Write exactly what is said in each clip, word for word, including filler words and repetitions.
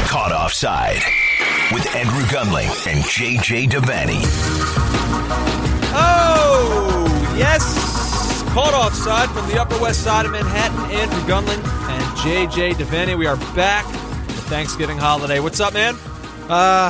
Caught Offside with Andrew Gunling and J J Devaney. Oh, yes. Caught Offside from the Upper West Side of Manhattan. Andrew Gunling and J J Devaney. We are back for the Thanksgiving holiday. What's up, man? Uh,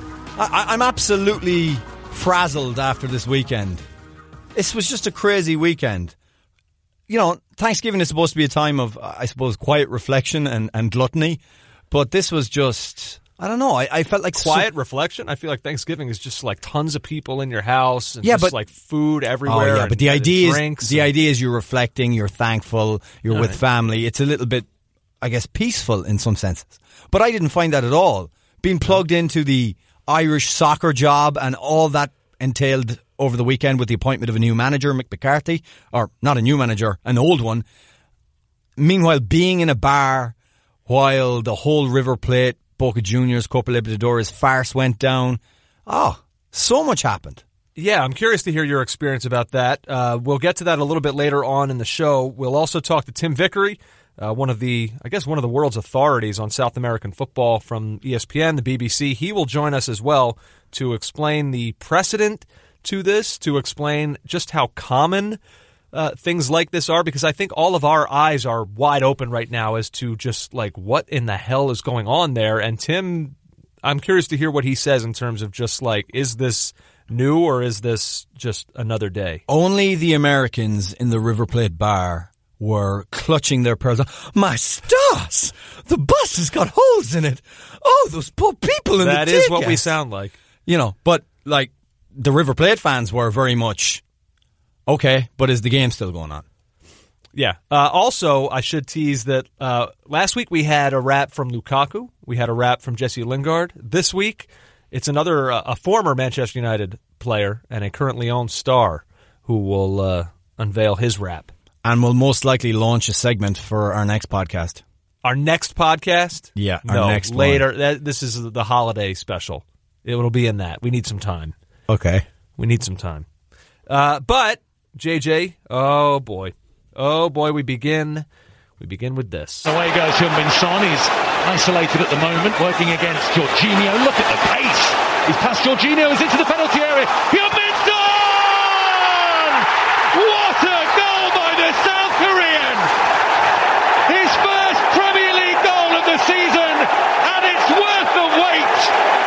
I, I'm absolutely frazzled after this weekend. This was just a crazy weekend. You know, Thanksgiving is supposed to be a time of, I suppose, quiet reflection and, and gluttony. But this was just, I don't know, I, I felt like... Quiet so, reflection? I feel like Thanksgiving is just like tons of people in your house and yeah, just but, like food everywhere. Oh, yeah, and, but the idea is the and, idea is you're reflecting, you're thankful, you're all with right. family. It's a little bit, I guess, peaceful in some senses. But I didn't find that at all. Being plugged into the Irish soccer job and all that entailed over the weekend with the appointment of a new manager, Mick McCarthy, or not a new manager, an old one. Meanwhile, being in a bar while the whole River Plate, Boca Juniors, Copa Libertadores farce went down. Oh, so much happened. Yeah, I'm curious to hear your experience about that. Uh, we'll get to that a little bit later on in the show. We'll also talk to Tim Vickery, uh, one of the, I guess, one of the world's authorities on South American football from E S P N, the B B C. He will join us as well to explain the precedent to this, to explain just how common Uh, things like this are, because I think all of our eyes are wide open right now as to just like what in the hell is going on there. And Tim, I'm curious to hear what he says in terms of just like, is this new or is this just another day? Only the Americans in the River Plate bar were clutching their pearls. My stars! The bus has got holes in it. Oh, those poor people in that the That is tickets. what we sound like. You know, but like the River Plate fans were very much... Okay, but is the game still going on? Yeah. Uh, also, I should tease that uh, last week we had a rap from Lukaku. We had a rap from Jesse Lingard. This week, it's another, uh, a former Manchester United player and a currently owned star who will uh, unveil his rap. And will most likely launch a segment for our next podcast. Our next podcast? Yeah, our no, next later. one. That, this is the holiday special. It will be in that. We need some time. Okay. We need some time. Uh, but... J J, oh boy. Oh boy, we begin we begin with this. Away goes Heung-min Son. He's isolated at the moment, working against Jorginho. Look at the pace. He's past Jorginho, he's into the penalty area. Heung-min Son! What a goal by the South Korean! His first Premier League goal of the season, and it's worth the wait!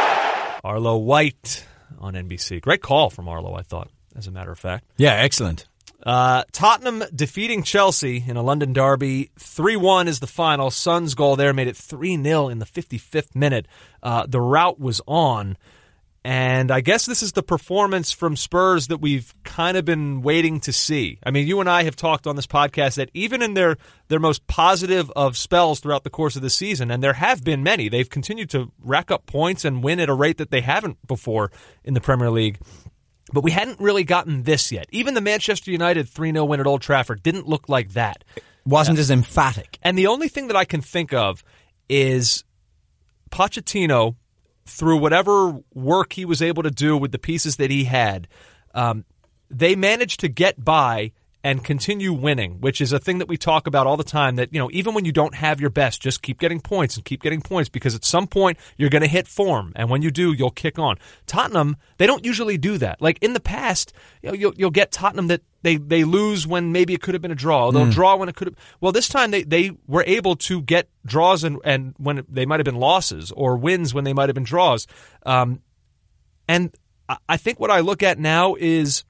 Arlo White on N B C. Great call from Arlo, I thought. As a matter of fact. Yeah, excellent. Uh, Tottenham defeating Chelsea in a London derby. three one is the final. Son's goal there made it three nil in the fifty-fifth minute. Uh, the rout was on. And I guess this is the performance from Spurs that we've kind of been waiting to see. I mean, you and I have talked on this podcast that even in their, their most positive of spells throughout the course of the season, and there have been many, they've continued to rack up points and win at a rate that they haven't before in the Premier League. But we hadn't really gotten this yet. Even the Manchester United three nil win at Old Trafford didn't look like that. It wasn't yeah. as emphatic. And the only thing that I can think of is Pochettino, through whatever work he was able to do with the pieces that he had, um, they managed to get by and continue winning, which is a thing that we talk about all the time, that, you know, even when you don't have your best, just keep getting points and keep getting points, because at some point you're going to hit form, and when you do, you'll kick on. Tottenham, they don't usually do that. Like in the past, you know, you'll, you'll get Tottenham that they, they lose when maybe it could have been a draw. They'll mm. draw when it could have. Well, this time they, they were able to get draws and, and when they might have been losses, or wins when they might have been draws. Um, and I think what I look at now is,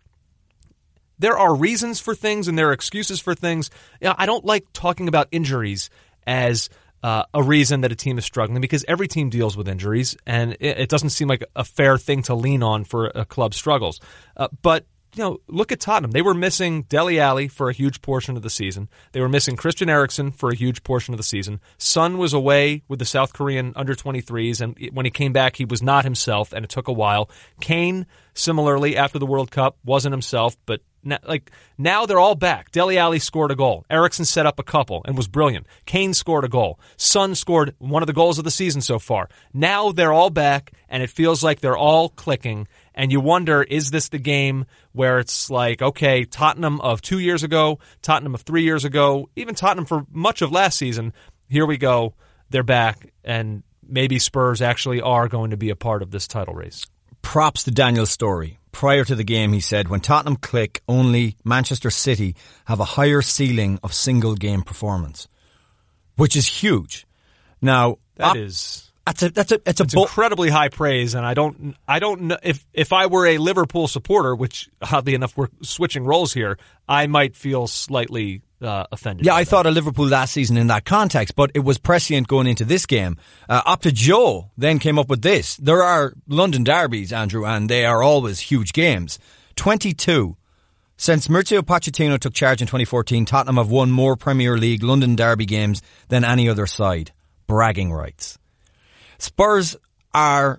there are reasons for things and there are excuses for things. You know, I don't like talking about injuries as uh, a reason that a team is struggling, because every team deals with injuries, and it, it doesn't seem like a fair thing to lean on for a club struggles. Uh, but you know, look at Tottenham. They were missing Dele Alli for a huge portion of the season. They were missing Christian Eriksen for a huge portion of the season. Son was away with the South Korean under twenty-threes, and when he came back, he was not himself, and it took a while. Kane, similarly, after the World Cup, wasn't himself, but Now, like now they're all back. Dele Alli scored a goal. Eriksen set up a couple and was brilliant. Kane scored a goal. Son scored one of the goals of the season so far. Now they're all back, and it feels like they're all clicking. And you wonder, is this the game where it's like, okay, Tottenham of two years ago, Tottenham of three years ago, even Tottenham for much of last season, here we go, they're back, and maybe Spurs actually are going to be a part of this title race. Props to Daniel Storey. Prior to the game, he said, when Tottenham click, only Manchester City have a higher ceiling of single-game performance, which is huge. Now, that op- is... That's a that's a it's a it's bo- incredibly high praise, and I don't I don't know if if I were a Liverpool supporter, which oddly enough we're switching roles here, I might feel slightly uh, offended. Yeah, I that. thought of Liverpool last season in that context, but it was prescient going into this game. Uh, Opta Joe then came up with this. There are London derbies, Andrew, and they are always huge games. twenty-two. Since Mauricio Pochettino took charge in twenty fourteen, Tottenham have won more Premier League London derby games than any other side. Bragging rights. Spurs are,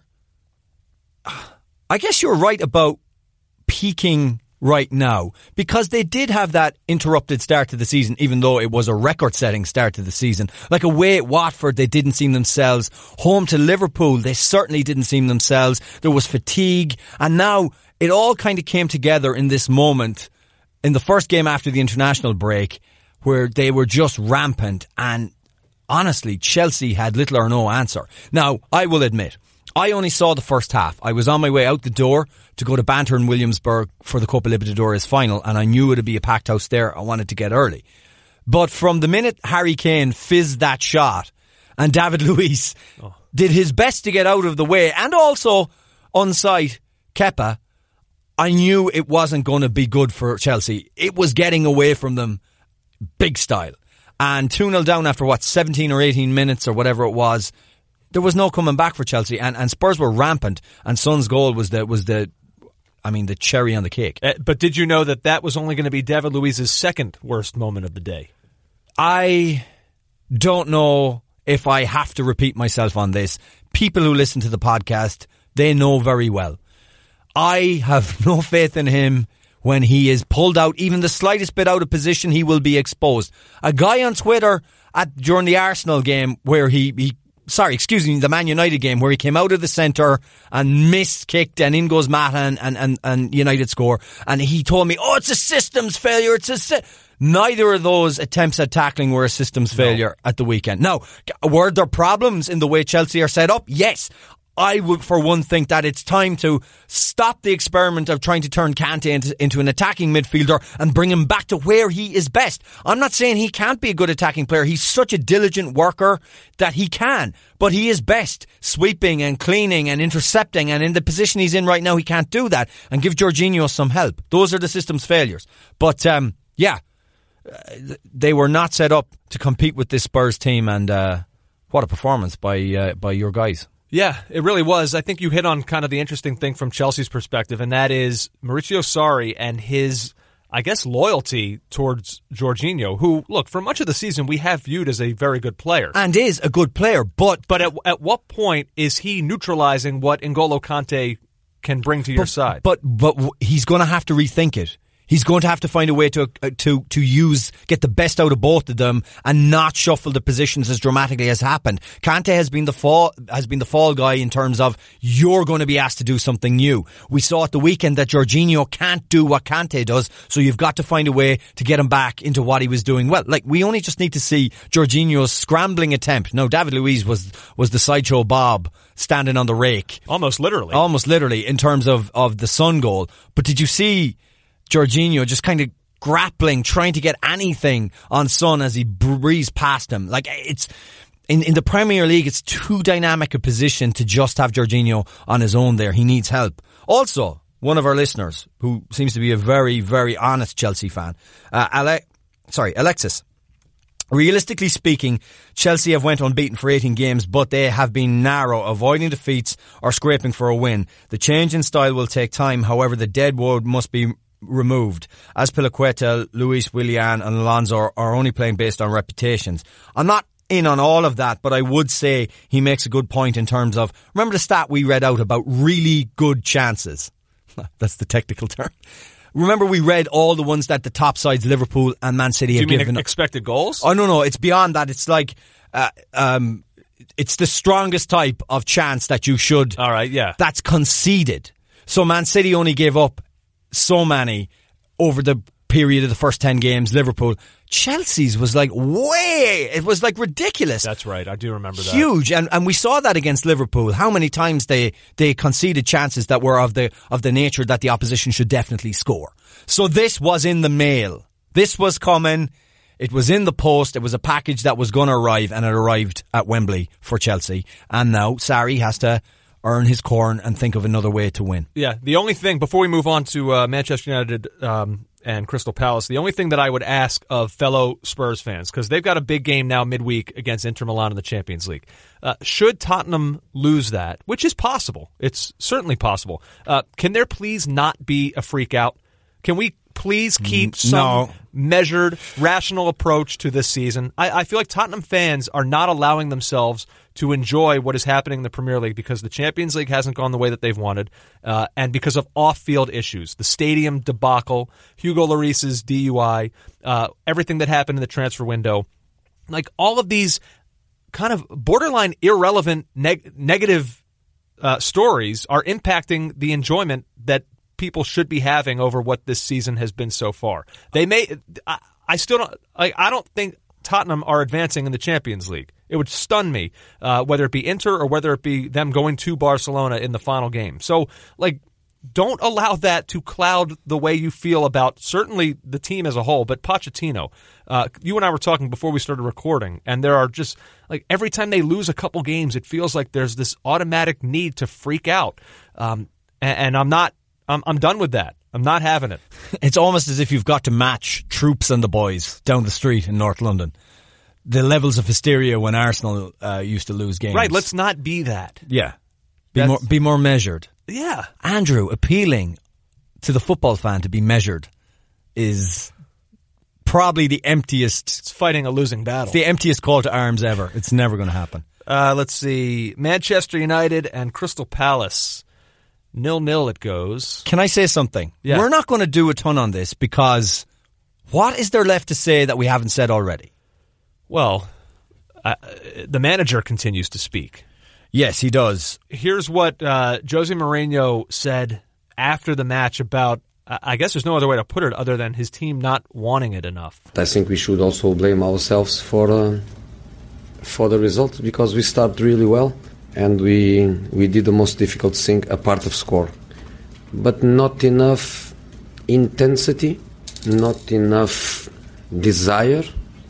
I guess you're right about peaking right now, because they did have that interrupted start to the season, even though it was a record-setting start to the season. Like away at Watford, they didn't seem themselves. Home to Liverpool, they certainly didn't seem themselves. There was fatigue, and now it all kind of came together in this moment in the first game after the international break, where they were just rampant, and honestly, Chelsea had little or no answer. Now, I will admit, I only saw the first half. I was on my way out the door to go to Banter in Williamsburg for the Copa Libertadores final, and I knew it would be a packed house there. I wanted to get early. But from the minute Harry Kane fizzed that shot, and David Luiz oh. did his best to get out of the way, and also on-site Kepa, I knew it wasn't going to be good for Chelsea. It was getting away from them big style. And two nil down after, what, seventeen or eighteen minutes or whatever it was, there was no coming back for Chelsea. And, and Spurs were rampant. And Son's goal was the, was the, I mean, the cherry on the cake. Uh, but did you know that that was only going to be David Luiz's second worst moment of the day? I don't know if I have to repeat myself on this. People who listen to the podcast, they know very well. I have no faith in him. When he is pulled out, even the slightest bit out of position, he will be exposed. A guy on Twitter at during the Arsenal game where he, he sorry, excuse me, the Man United game where he came out of the centre and missed kicked and in goes Mata and, and, and, and United score. And he told me, oh, it's a systems failure. It's a si-. Neither of those attempts at tackling were a systems failure no. at the weekend. Now, were there problems in the way Chelsea are set up? Yes. I would, for one, think that it's time to stop the experiment of trying to turn Kante into, into an attacking midfielder and bring him back to where he is best. I'm not saying he can't be a good attacking player. He's such a diligent worker that he can. But he is best sweeping and cleaning and intercepting. And in the position he's in right now, he can't do that. And give Jorginho some help. Those are the system's failures. But, um, yeah, they were not set up to compete with this Spurs team. And uh, what a performance by uh, by your guys. Yeah, it really was. I think you hit on kind of the interesting thing from Chelsea's perspective, and that is Maurizio Sarri and his, I guess, loyalty towards Jorginho, who, look, for much of the season we have viewed as a very good player. And is a good player, but... But at, at what point is he neutralizing what N'Golo Kante can bring to your but, side? But but he's going to have to rethink it. He's going to have to find a way to uh, to to use, get the best out of both of them and not shuffle the positions as dramatically as happened. Kante has been the fall, has been the fall guy in terms of you're going to be asked to do something new. We saw at the weekend that Jorginho can't do what Kante does, so you've got to find a way to get him back into what he was doing well. Like, we only just need to see Jorginho's scrambling attempt. No, David Luiz was, was the sideshow Bob standing on the rake. Almost literally. Almost literally in terms of, of the Son goal. But did you see Jorginho just kind of grappling, trying to get anything on Son as he breezed past him? Like, it's in, in the Premier League, it's too dynamic a position to just have Jorginho on his own there. He needs help. Also, one of our listeners, who seems to be a very, very honest Chelsea fan, uh, Ale- sorry, Alexis. Realistically speaking, Chelsea have went unbeaten for eighteen games, but they have been narrow, avoiding defeats or scraping for a win. The change in style will take time. However, the dead wood must be removed. Azpilicueta, Luis, Willian and Alonso are only playing based on reputations. I'm not in on all of that, but I would say he makes a good point in terms of, remember the stat we read out about really good chances? That's the technical term. Remember we read all the ones that the top sides, Liverpool and Man City, have given. Do you mean expected goals? Oh, no, no, it's beyond that. It's like, uh, um, it's the strongest type of chance that you should. All right, yeah. That's conceded. So Man City only gave up so many over the period of the first ten games. Liverpool, Chelsea's was like way, it was like ridiculous. That's right. I do remember that. Huge. And and we saw that against Liverpool. How many times they, they conceded chances that were of the of the nature that the opposition should definitely score. So this was in the mail. This was coming. It was in the post. It was a package that was going to arrive, and it arrived at Wembley for Chelsea. And now Sarri has to earn his corn and think of another way to win. Yeah. The only thing, before we move on to uh, Manchester United um, and Crystal Palace, the only thing that I would ask of fellow Spurs fans, because they've got a big game now midweek against Inter Milan in the Champions League. Uh, should Tottenham lose that, which is possible, it's certainly possible, uh, can there please not be a freak out? Can we please keep some no. measured, rational approach to this season? I, I feel like Tottenham fans are not allowing themselves to enjoy what is happening in the Premier League because the Champions League hasn't gone the way that they've wanted, uh, and because of off-field issues, the stadium debacle, Hugo Lloris's D U I, uh, everything that happened in the transfer window. Like, all of these kind of borderline irrelevant neg- negative uh, stories are impacting the enjoyment that people should be having over what this season has been so far. They may, I, I still don't, I, I don't think Tottenham are advancing in the Champions League. It would stun me, uh, whether it be Inter or whether it be them going to Barcelona in the final game. So, like, don't allow that to cloud the way you feel about certainly the team as a whole, but Pochettino. Uh, you and I were talking before we started recording, and there are just, like, every time they lose a couple games, it feels like there's this automatic need to freak out. Um, and, and I'm not, I'm, I'm done with that. I'm not having it. It's almost as if you've got to match Troops and the boys down the street in North London. The levels of hysteria when Arsenal uh, used to lose games. Right, let's not be that. Yeah. Be That's, more be more measured. Yeah. Andrew, appealing to the football fan to be measured is probably the emptiest... It's fighting a losing battle. It's the emptiest call to arms ever. It's never going to happen. Uh, let's see. Manchester United and Crystal Palace. Nil-nil it goes. Can I say something? Yeah. We're not going to do a ton on this because what is there left to say that we haven't said already? Well, uh, the manager continues to speak. Yes, he does. Here's what uh, Jose Mourinho said after the match about, uh, I guess there's no other way to put it other than his team not wanting it enough. I think we should also blame ourselves for uh, for the result because we started really well and we we did the most difficult thing apart of score. But not enough intensity, not enough desire.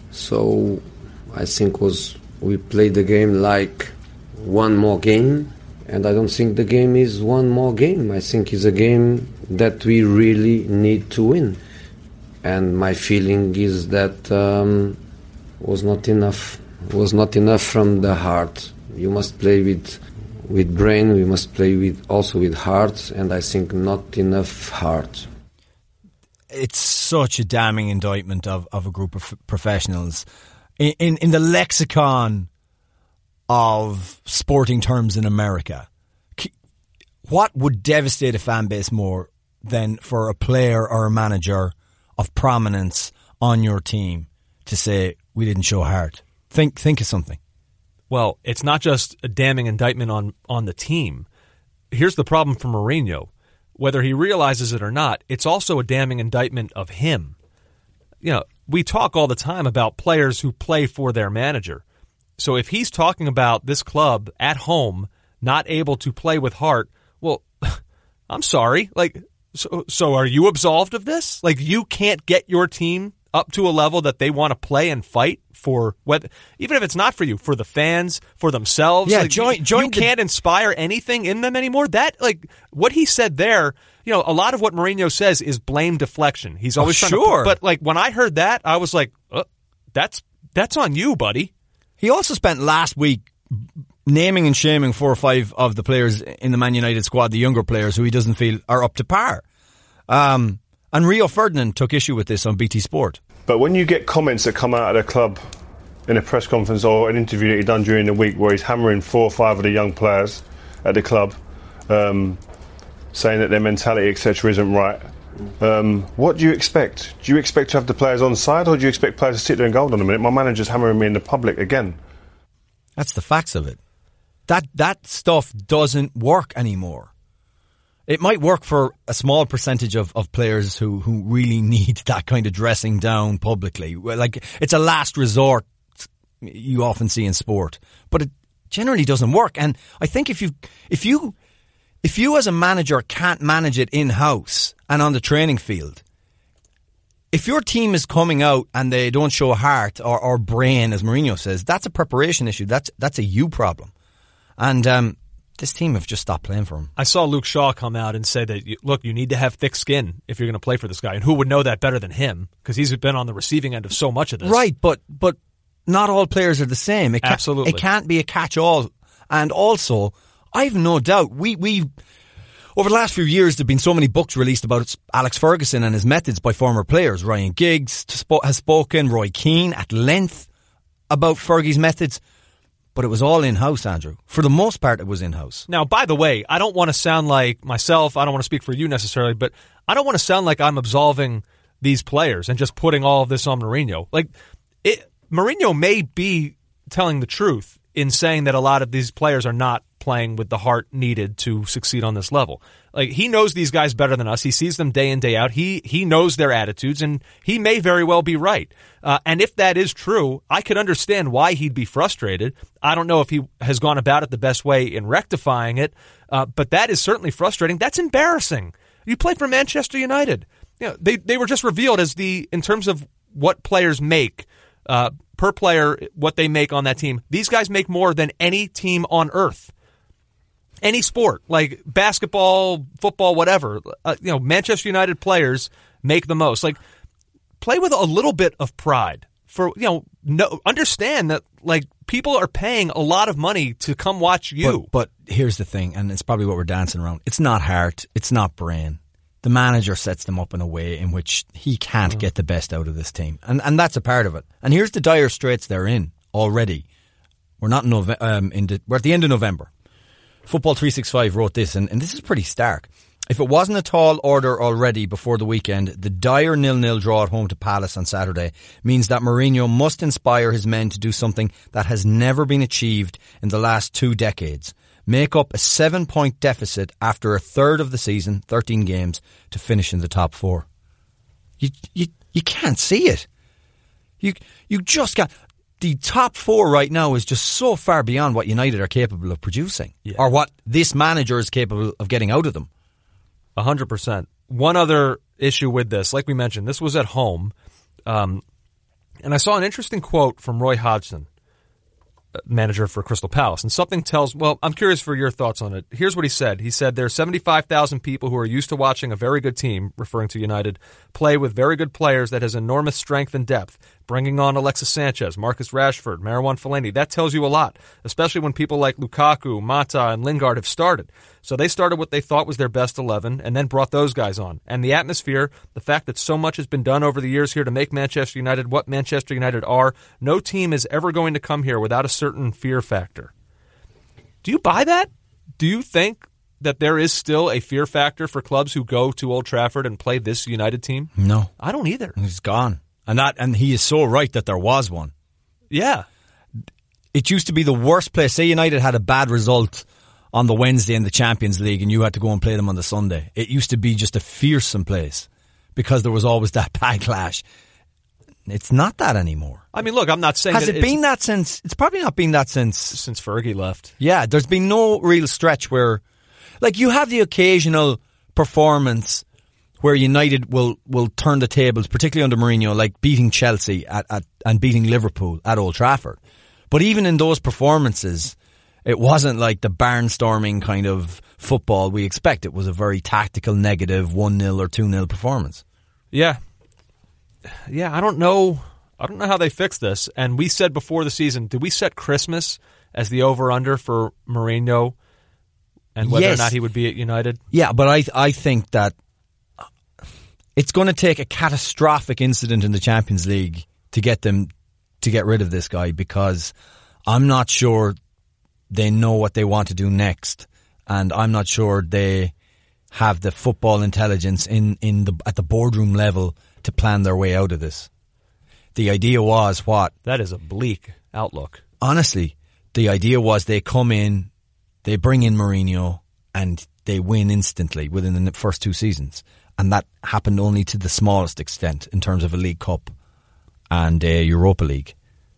So I think was we played the game like one more game, and I don't think the game is one more game. I think it's a game that we really need to win. And my feeling is that um, was not enough. Was not enough from the heart. You must play with with brain. We must play with also with heart, and I think not enough heart. It's such a damning indictment of, of a group of professionals. In, in in the lexicon of sporting terms in America, what would devastate a fan base more than for a player or a manager of prominence on your team to say, we didn't show heart? Think think of something. Well, it's not just a damning indictment on, on the team. Here's the problem for Mourinho. Whether he realizes it or not, it's also a damning indictment of him. You know, we talk all the time about players who play for their manager. So if he's talking about this club at home not able to play with heart, well, I'm sorry. Like, so, so are you absolved of this? Like, you can't get your team up to a level that they want to play and fight for, whether, even if it's not for you, for the fans, for themselves. Yeah, like, join, join you the, can't inspire anything in them anymore. That, like, what he said there, you know, a lot of what Mourinho says is blame deflection. He's always oh, trying sure. to, but like when I heard that, I was like, uh, that's that's on you, buddy. He also spent last week naming and shaming four or five of the players in the Man United squad, the younger players who he doesn't feel are up to par. Um, and Rio Ferdinand took issue with this on B T Sport. But when you get comments that come out of the club in a press conference or an interview that he's done during the week where he's hammering four or five of the young players at the club, um, saying that their mentality, et cetera, isn't right, um, what do you expect? Do you expect to have the players on side, or do you expect players to sit there and go, hold on a minute, my manager's hammering me in the public again? That's the facts of it. That that stuff doesn't work anymore. It might work for a small percentage of, of players who, who really need that kind of dressing down publicly. Like, it's a last resort you often see in sport, but it generally doesn't work. And I think if you, if you, if you as a manager can't manage it in-house and on the training field, if your team is coming out and they don't show heart or, or brain, as Mourinho says, that's a preparation issue. That's, that's a you problem. And, um, this team have just stopped playing for him. I saw Luke Shaw come out and say that, look, you need to have thick skin if you're going to play for this guy. And who would know that better than him? Because he's been on the receiving end of so much of this. Right, but but not all players are the same. It can't, Absolutely. It can't be a catch-all. And also, I've no doubt, we, we over the last few years, there have been so many books released about Alex Ferguson and his methods by former players. Ryan Giggs has spoken, Roy Keane at length about Fergie's methods. But it was all in-house, Andrew. For the most part, it was in-house. Now, by the way, I don't want to sound like myself, I don't want to speak for you necessarily, but I don't want to sound like I'm absolving these players and just putting all of this on Mourinho. Like, it, Mourinho may be telling the truth in saying that a lot of these players are not playing with the heart needed to succeed on this level. Like, he knows these guys better than us. He sees them day in, day out. He he knows their attitudes, and he may very well be right. Uh, and if that is true, I could understand why he'd be frustrated. I don't know if he has gone about it the best way in rectifying it, uh, but that is certainly frustrating. That's embarrassing. You play for Manchester United. You know, they they were just revealed as the, in terms of what players make, uh, per player, what they make on that team. These guys make more than any team on earth. Any sport, like basketball, football, whatever, uh, you know, Manchester United players make the most. Like, play with a little bit of pride. For, you know, no, understand that, like, people are paying a lot of money to come watch you. But, but here's the thing, and it's probably what we're dancing around. It's not heart. It's not brain. The manager sets them up in a way in which he can't mm. get the best out of this team, and and that's a part of it. And here's the dire straits they're in already. We're not in Nove- um, in the, we're at the end of November. Football three sixty-five wrote this, and, and this is pretty stark. If it wasn't a tall order already before the weekend, the dire nil-nil draw at home to Palace on Saturday means that Mourinho must inspire his men to do something that has never been achieved in the last two decades. Make up a seven-point deficit after a third of the season, thirteen games, to finish in the top four. You you you can't see it. You you just can't. The top four right now is just so far beyond what United are capable of producing, yeah. or what this manager is capable of getting out of them. A hundred percent. One other issue with this, like we mentioned, this was at home, um, and I saw an interesting quote from Roy Hodgson, manager for Crystal Palace, and something tells, well, I'm curious for your thoughts on it. Here's what he said. He said, there are seventy-five thousand people who are used to watching a very good team, referring to United, play with very good players that has enormous strength and depth. Bringing on Alexis Sanchez, Marcus Rashford, Marouane Fellaini, that tells you a lot, especially when people like Lukaku, Mata, and Lingard have started. So they started what they thought was their best eleven and then brought those guys on. And the atmosphere, the fact that so much has been done over the years here to make Manchester United what Manchester United are, no team is ever going to come here without a certain fear factor. Do you buy that? Do you think that there is still a fear factor for clubs who go to Old Trafford and play this United team? No. I don't either. He's gone. And that, and he is so right that there was one. Yeah. It used to be the worst place. Say United had a bad result on the Wednesday in the Champions League and you had to go and play them on the Sunday. It used to be just a fearsome place because there was always that backlash. It's not that anymore. I mean, look, I'm not saying Has that it been that since? It's probably not been that since... Since Fergie left. Yeah, there's been no real stretch where... Like, you have the occasional performance where United will, will turn the tables, particularly under Mourinho, like beating Chelsea at, at and beating Liverpool at Old Trafford. But even in those performances, it wasn't like the barnstorming kind of football we expect. It was a very tactical, negative one nil or two nil performance. Yeah. Yeah, I don't know. I don't know how they fix this. And we said before the season, did we set Christmas as the over-under for Mourinho and whether yes. or not he would be at United? Yeah, but I I think that it's going to take a catastrophic incident in the Champions League to get them to get rid of this guy, because I'm not sure they know what they want to do next, and I'm not sure they have the football intelligence in, in the at the boardroom level to plan their way out of this. The idea was what? That is a bleak outlook. Honestly, the idea was they come in, they bring in Mourinho, and they win instantly within the first two seasons. And that happened only to the smallest extent in terms of a League Cup and a Europa League.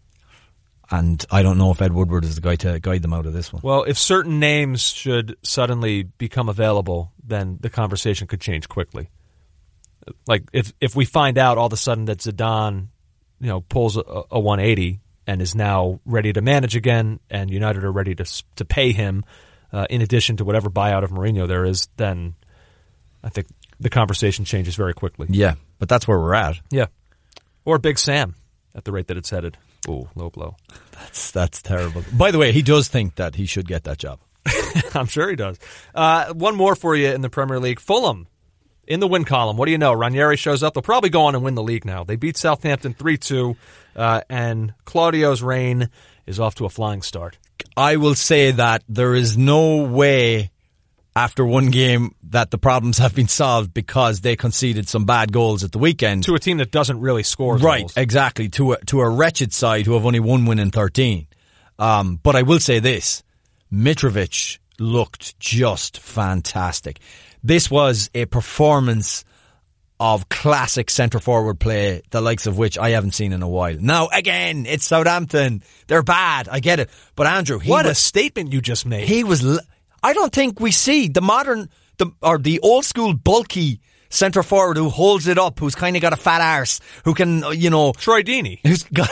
And I don't know if Ed Woodward is the guy to guide them out of this one. Well, if certain names should suddenly become available, then the conversation could change quickly. Like if if we find out all of a sudden that Zidane, you know, pulls a, a one eighty and is now ready to manage again, and United are ready to to pay him uh, in addition to whatever buyout of Mourinho there is, then I think the conversation changes very quickly. Yeah, but that's where we're at. Yeah, or Big Sam at the rate that it's headed. Ooh, low blow. That's that's terrible. By the way, he does think that he should get that job. I'm sure he does. Uh, one more for you in the Premier League. Fulham in the win column. What do you know? Ranieri shows up. They'll probably go on and win the league now. They beat Southampton three two, uh, and Claudio's reign is off to a flying start. I will say that there is no way after one game that the problems have been solved because they conceded some bad goals at the weekend. To a team that doesn't really score right, goals. Exactly. To a, to a wretched side who have only one win in thirteen. Um, but I will say this. Mitrovic looked just fantastic. This was a performance of classic centre-forward play, the likes of which I haven't seen in a while. Now, again, it's Southampton. They're bad. I get it. But Andrew, he What was, a statement you just made. He was... L- I don't think we see the modern, the or the old school bulky centre forward who holds it up, who's kind of got a fat arse, who can, you know, Troy Deeney, who's got,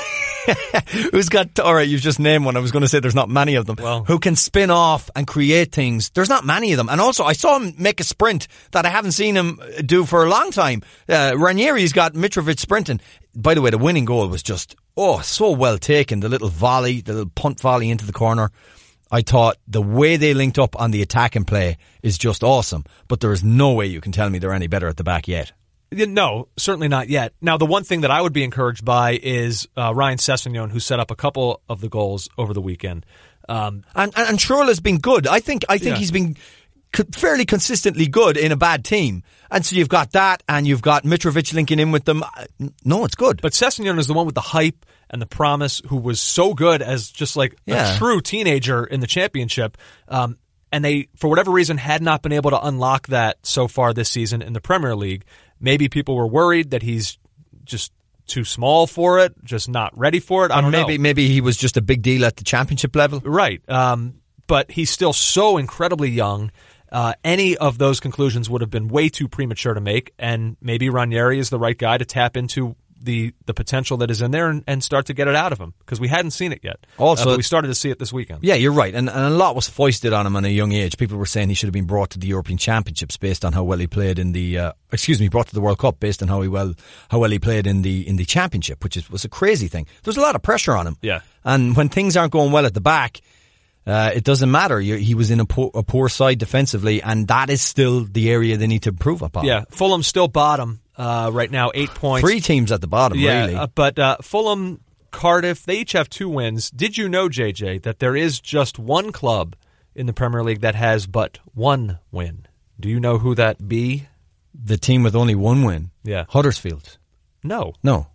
who's got. All right, you've just named one. I was going to say there's not many of them. Well, who can spin off and create things. There's not many of them. And also, I saw him make a sprint that I haven't seen him do for a long time. Uh, Ranieri's got Mitrovic sprinting. By the way, the winning goal was just oh so well taken. The little volley, the little punt volley into the corner. I thought the way they linked up on the attacking play is just awesome, but there is no way you can tell me they're any better at the back yet. No, certainly not yet. Now, the one thing that I would be encouraged by is uh, Ryan Sessegnon, who set up a couple of the goals over the weekend. Um, and and, and Schürrle has been good. I think I think yeah. he's been co- fairly consistently good in a bad team. And so you've got that, and you've got Mitrovic linking in with them. No, it's good. But Sessegnon is the one with the hype and the promise, who was so good as just like yeah. a true teenager in the championship. Um, and they, for whatever reason, had not been able to unlock that so far this season in the Premier League. Maybe people were worried that he's just too small for it, just not ready for it. I or don't maybe, know. Maybe he was just a big deal at the championship level. Right. Um, but he's still so incredibly young. Uh, any of those conclusions would have been way too premature to make, and maybe Ranieri is the right guy to tap into the, the potential that is in there and, and start to get it out of him, because we hadn't seen it yet. Also, uh, but we started to see it this weekend. Yeah, you're right, and, and a lot was foisted on him at a young age. People were saying he should have been brought to the European Championships based on how well he played in the. Uh, excuse me, brought to the World Cup based on how he well how well he played in the in the Championship, which is, was a crazy thing. There's a lot of pressure on him. Yeah, and when things aren't going well at the back. Uh, it doesn't matter. You, he was in a poor, a poor side defensively, and that is still the area they need to improve upon. Yeah, Fulham's still bottom uh, right now, eight points. Three teams at the bottom, yeah, really. Uh, but uh, Fulham, Cardiff, they each have two wins. Did you know, J J, that there is just one club in the Premier League that has but one win? Do you know who that be? The team with only one win. Yeah. Huddersfield. No. No.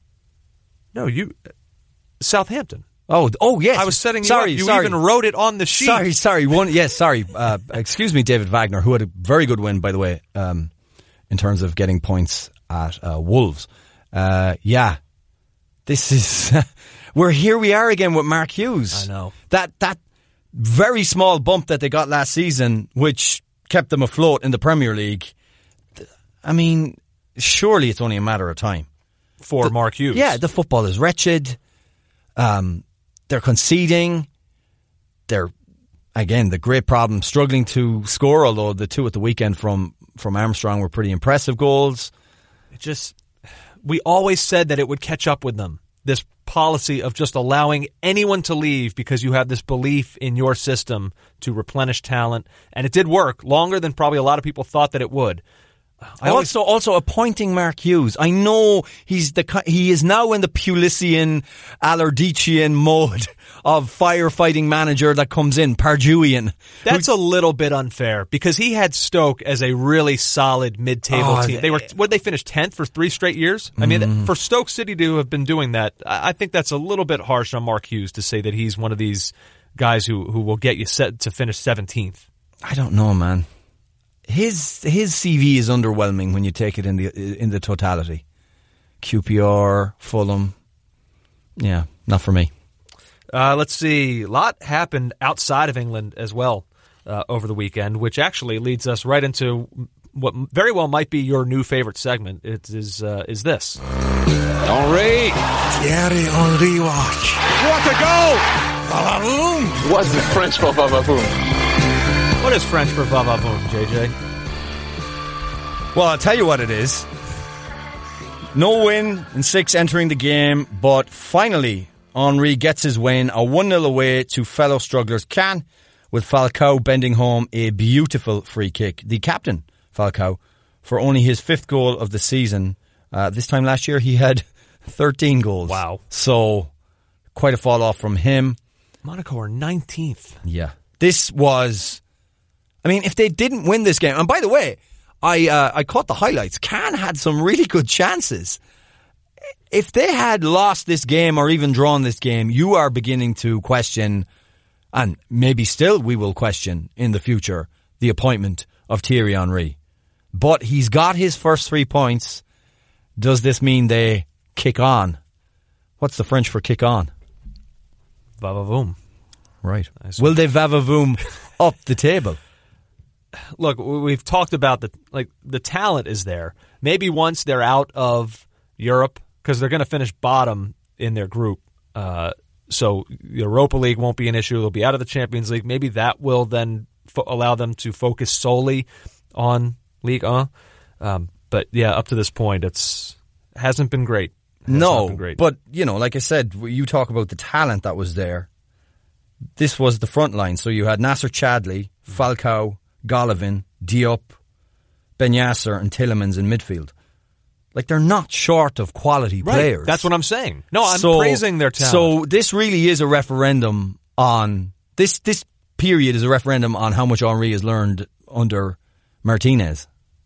No, you... Southampton. Oh, oh yes. I was setting you sorry, up. You sorry. even wrote it on the sheet. Sorry, sorry. One, yes, sorry. Uh, excuse me, David Wagner, who had a very good win, by the way, um, in terms of getting points at uh, Wolves. Uh, yeah, this is we're here. We are again with Mark Hughes. I know that that very small bump that they got last season, which kept them afloat in the Premier League. I mean, surely it's only a matter of time for the, Mark Hughes. Yeah, the football is wretched. Um. They're conceding. They're, again, the great problem, struggling to score, although the two at the weekend from, from Armstrong were pretty impressive goals. It just, we always said that it would catch up with them. This policy of just allowing anyone to leave because you have this belief in your system to replenish talent. And it did work longer than probably a lot of people thought that it would. I also, always, also appointing Mark Hughes. I know he's the he is now in the Pulisian, Alardician mode of firefighting manager that comes in, Pardew'ian. That's a little bit unfair because he had Stoke as a really solid mid-table oh, team. They were what they finished tenth for three straight years. I mean, mm. for Stoke City to have been doing that, I think that's a little bit harsh on Mark Hughes to say that he's one of these guys who who will get you set to finish seventeenth. I don't know, man. his his C V is underwhelming when you take it in the in the totality. Q P R, Fulham, yeah, not for me. Uh, let's see. A lot happened outside of England as well uh, over the weekend, which actually leads us right into what very well might be your new favorite segment. It is uh, is this. Henry. Thierry Henry watch. What a goal! Vavavoom. What's the French for vavavoom? What is French for vavavoom, J J? Well, I'll tell you what it is. No win in six entering the game, but finally Henry gets his win, a one nil away to fellow strugglers Cannes, with Falcao bending home a beautiful free kick. The captain, Falcao, for only his fifth goal of the season. Uh, this time last year he had thirteen goals. Wow. So, quite a fall off from him. Monaco are nineteenth. Yeah. This was... I mean, if they didn't win this game... And by the way, I uh, I caught the highlights. Cannes had some really good chances. If they had lost this game or even drawn this game, you are beginning to question, and maybe still we will question in the future, the appointment of Thierry Henry. But he's got his first three points. Does this mean they kick on? What's the French for kick on? Vavavoom. Right. Will they vavavoom up the table? Look, we've talked about the like the talent is there. Maybe once they're out of Europe, because they're going to finish bottom in their group, uh, so the Europa League won't be an issue. They'll be out of the Champions League. Maybe that will then fo- allow them to focus solely on Ligue one. Um, but yeah, up to this point, it's hasn't been great. Has no, been great. But you know, like I said, you talk about the talent that was there. This was the front line. So you had Nasser Chadli, Falcao, Golovin, Diop, Ben Yasser, and Tielemans in midfield. Like, they're not short of quality right. players. That's what I'm saying. No, I'm so, praising their talent. So this really is a referendum on this. This period is a referendum on how much Henry has learned under Martinez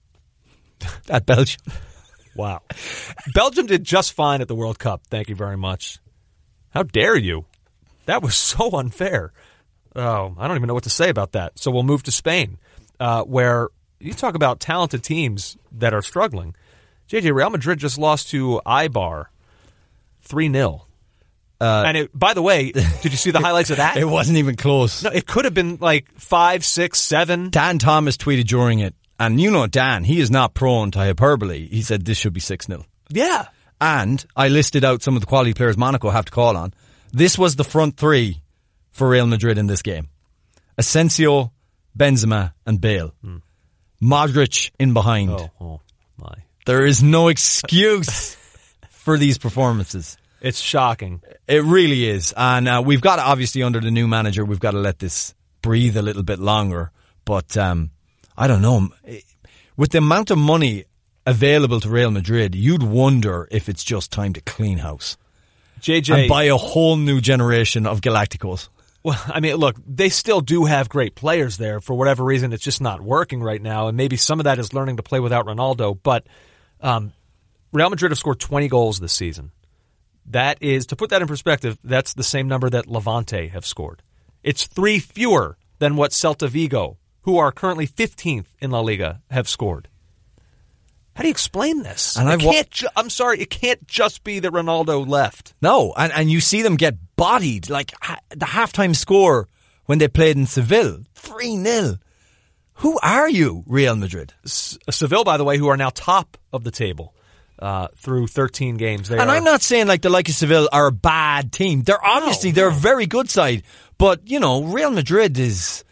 at Belgium. Wow, Belgium did just fine at the World Cup. Thank you very much. How dare you? That was so unfair. Oh, I don't even know what to say about that. So we'll move to Spain, uh, where you talk about talented teams that are struggling. J J, Real Madrid just lost to Eibar three nil. Uh, and it, by the way, did you see the highlights of that? It wasn't even close. No, it could have been like five, six, seven. Dan Thomas tweeted during it, and you know Dan, he is not prone to hyperbole. He said this should be six nil. Yeah. And I listed out some of the quality players Monaco have to call on. This was the front three for Real Madrid in this game. Asensio, Benzema, and Bale. Hmm. Modric in behind. Oh, oh my. There is no excuse for these performances. It's shocking. It really is. And uh, we've got to, obviously, under the new manager, we've got to let this breathe a little bit longer. But um, I don't know. With the amount of money available to Real Madrid, you'd wonder if it's just time to clean house. J J. And buy a whole new generation of Galacticos. Well, I mean, look, they still do have great players there. For whatever reason, it's just not working right now. And maybe some of that is learning to play without Ronaldo. But um, Real Madrid have scored twenty goals this season. That is, to put that in perspective, that's the same number that Levante have scored. It's three fewer than what Celta Vigo, who are currently fifteenth in La Liga, have scored. How do you explain this? And it I've can't wa- ju- I'm sorry, it can't just be that Ronaldo left. No, and, and you see them get bodied. Like ha- the halftime score when they played in Seville, three nil. Who are you, Real Madrid? S- Seville, by the way, who are now top of the table uh, through thirteen games. They and are, I'm not saying like the like of Seville are a bad team. They're obviously, no, they're no. a very good side. But, you know, Real Madrid is...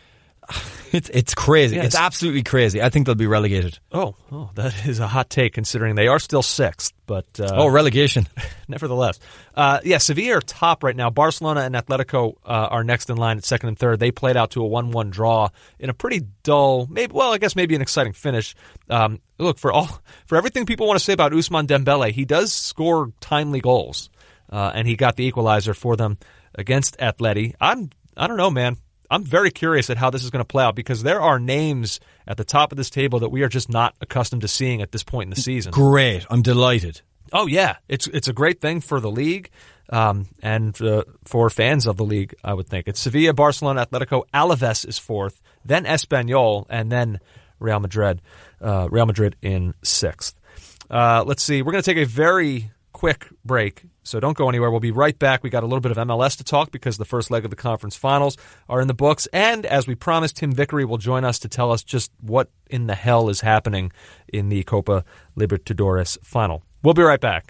It's it's crazy. Yes. It's absolutely crazy. I think they'll be relegated. Oh, oh, that is a hot take considering they are still sixth. But uh, oh, relegation. Nevertheless. Uh, yeah, Sevilla are top right now. Barcelona and Atletico uh, are next in line at second and third. They played out to a one one draw in a pretty dull, maybe well, I guess maybe an exciting finish. Um, look, for all for everything people want to say about Ousmane Dembele, he does score timely goals. Uh, and he got the equalizer for them against Atleti. I'm, I don't know, man. I'm very curious at how this is going to play out because there are names at the top of this table that we are just not accustomed to seeing at this point in the season. Great. I'm delighted. Oh, yeah. It's it's a great thing for the league um, and uh, for fans of the league, I would think. It's Sevilla, Barcelona, Atletico. Alaves is fourth, then Espanyol, and then Real Madrid. Uh, Real Madrid in sixth. Uh, let's see. We're going to take a very quick break, so don't go anywhere. We'll be right back. We got a little bit of M L S to talk because the first leg of the conference finals are in the books. And as we promised, Tim Vickery will join us to tell us just what in the hell is happening in the Copa Libertadores final. We'll be right back.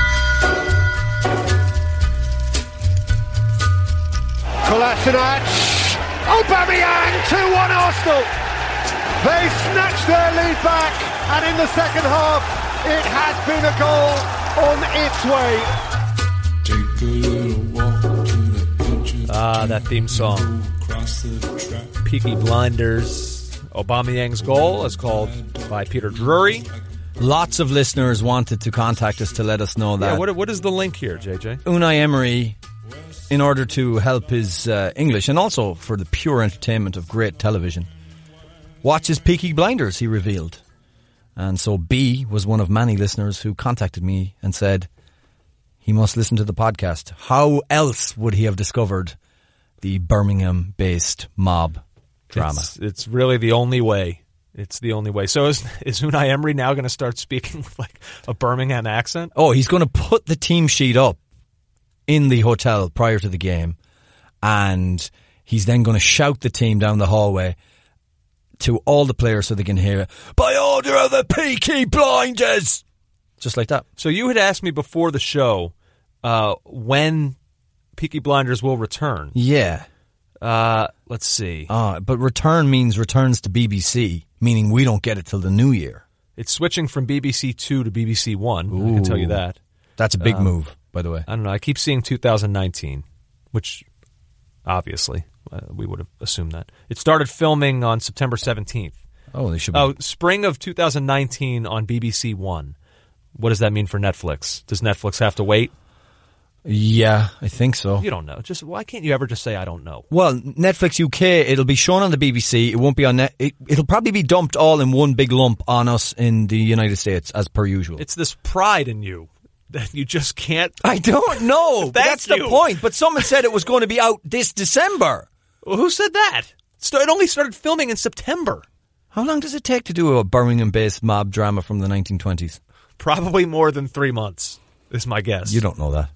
Kolasinac, Aubameyang, two one Arsenal. They snatched their lead back, and in the second half, it has been a goal on its way. Take a little walk to the edge of Ah, that theme song. Peaky Blinders. Aubameyang's goal is called by Peter Drury. Lots of listeners wanted to contact us to let us know that. Yeah, what, what is the link here, J J? Unai Emery, in order to help his uh, English and also for the pure entertainment of great television, watches Peaky Blinders, he revealed. And so B was one of many listeners who contacted me and said he must listen to the podcast. How else would he have discovered the Birmingham-based mob drama? It's, it's really the only way. It's the only way. So is, is Unai Emery now going to start speaking with like a Birmingham accent? Oh, he's going to put the team sheet up in the hotel prior to the game, and he's then going to shout the team down the hallway to all the players so they can hear it. By order of the Peaky Blinders! Just like that. So you had asked me before the show uh, when Peaky Blinders will return. Yeah. Uh, let's see. Uh, but return means returns to B B C, meaning we don't get it till the new year. It's switching from B B C Two to B B C One. Ooh, I can tell you that. That's a big um, move, by the way. I don't know. I keep seeing two thousand nineteen, which obviously uh, we would have assumed that. It started filming on September seventeenth. Oh, they should be. Oh, spring of two thousand nineteen on B B C One. What does that mean for Netflix? Does Netflix have to wait? Yeah, I think so. You don't know. Just why can't you ever just say I don't know? Well, Netflix U K, it'll be shown on the B B C. It won't be on net. It, it'll probably be dumped all in one big lump on us in the United States, as per usual. It's this pride in you that you just can't. I don't know. That's you. the point. But someone said it was going to be out this December. Well, who said that? It only started filming in September. How long does it take to do a Birmingham-based mob drama from the nineteen twenties? Probably more than three months, is my guess. You don't know that.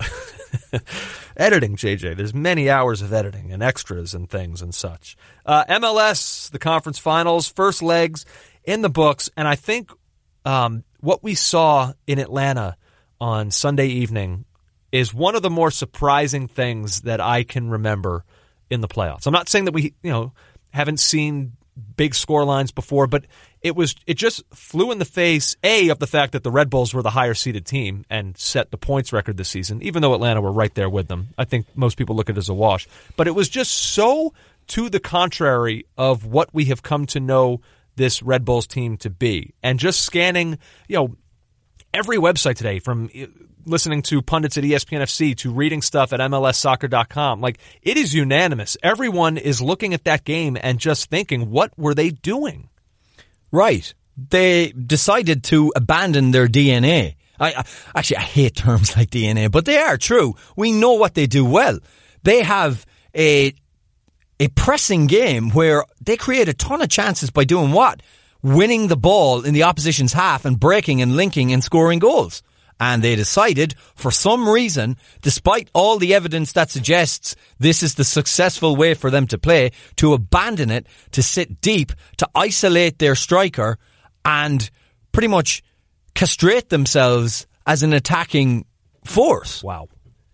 Editing, J J. There's many hours of editing and extras and things and such. Uh, M L S, the conference finals, first legs in the books. And I think um, what we saw in Atlanta on Sunday evening is one of the more surprising things that I can remember in the playoffs. I'm not saying that we, you know, haven't seen big score lines before, but it was it just flew in the face, A, of the fact that the Red Bulls were the higher seeded team and set the points record this season, even though Atlanta were right there with them. I think most people look at it as a wash. But it was just so to the contrary of what we have come to know this Red Bulls team to be. And just scanning, you know, every website today, from listening to pundits at E S P N F C to reading stuff at M L S soccer dot com, like, it is unanimous. Everyone is looking at that game and just thinking, what were they doing? Right. They decided to abandon their D N A. I, I actually I hate terms like D N A, but they are true. We know what they do well. They have a a pressing game where they create a ton of chances by doing what? Winning the ball in the opposition's half and breaking and linking and scoring goals. And they decided, for some reason, despite all the evidence that suggests this is the successful way for them to play, to abandon it, to sit deep, to isolate their striker, and pretty much castrate themselves as an attacking force. Wow.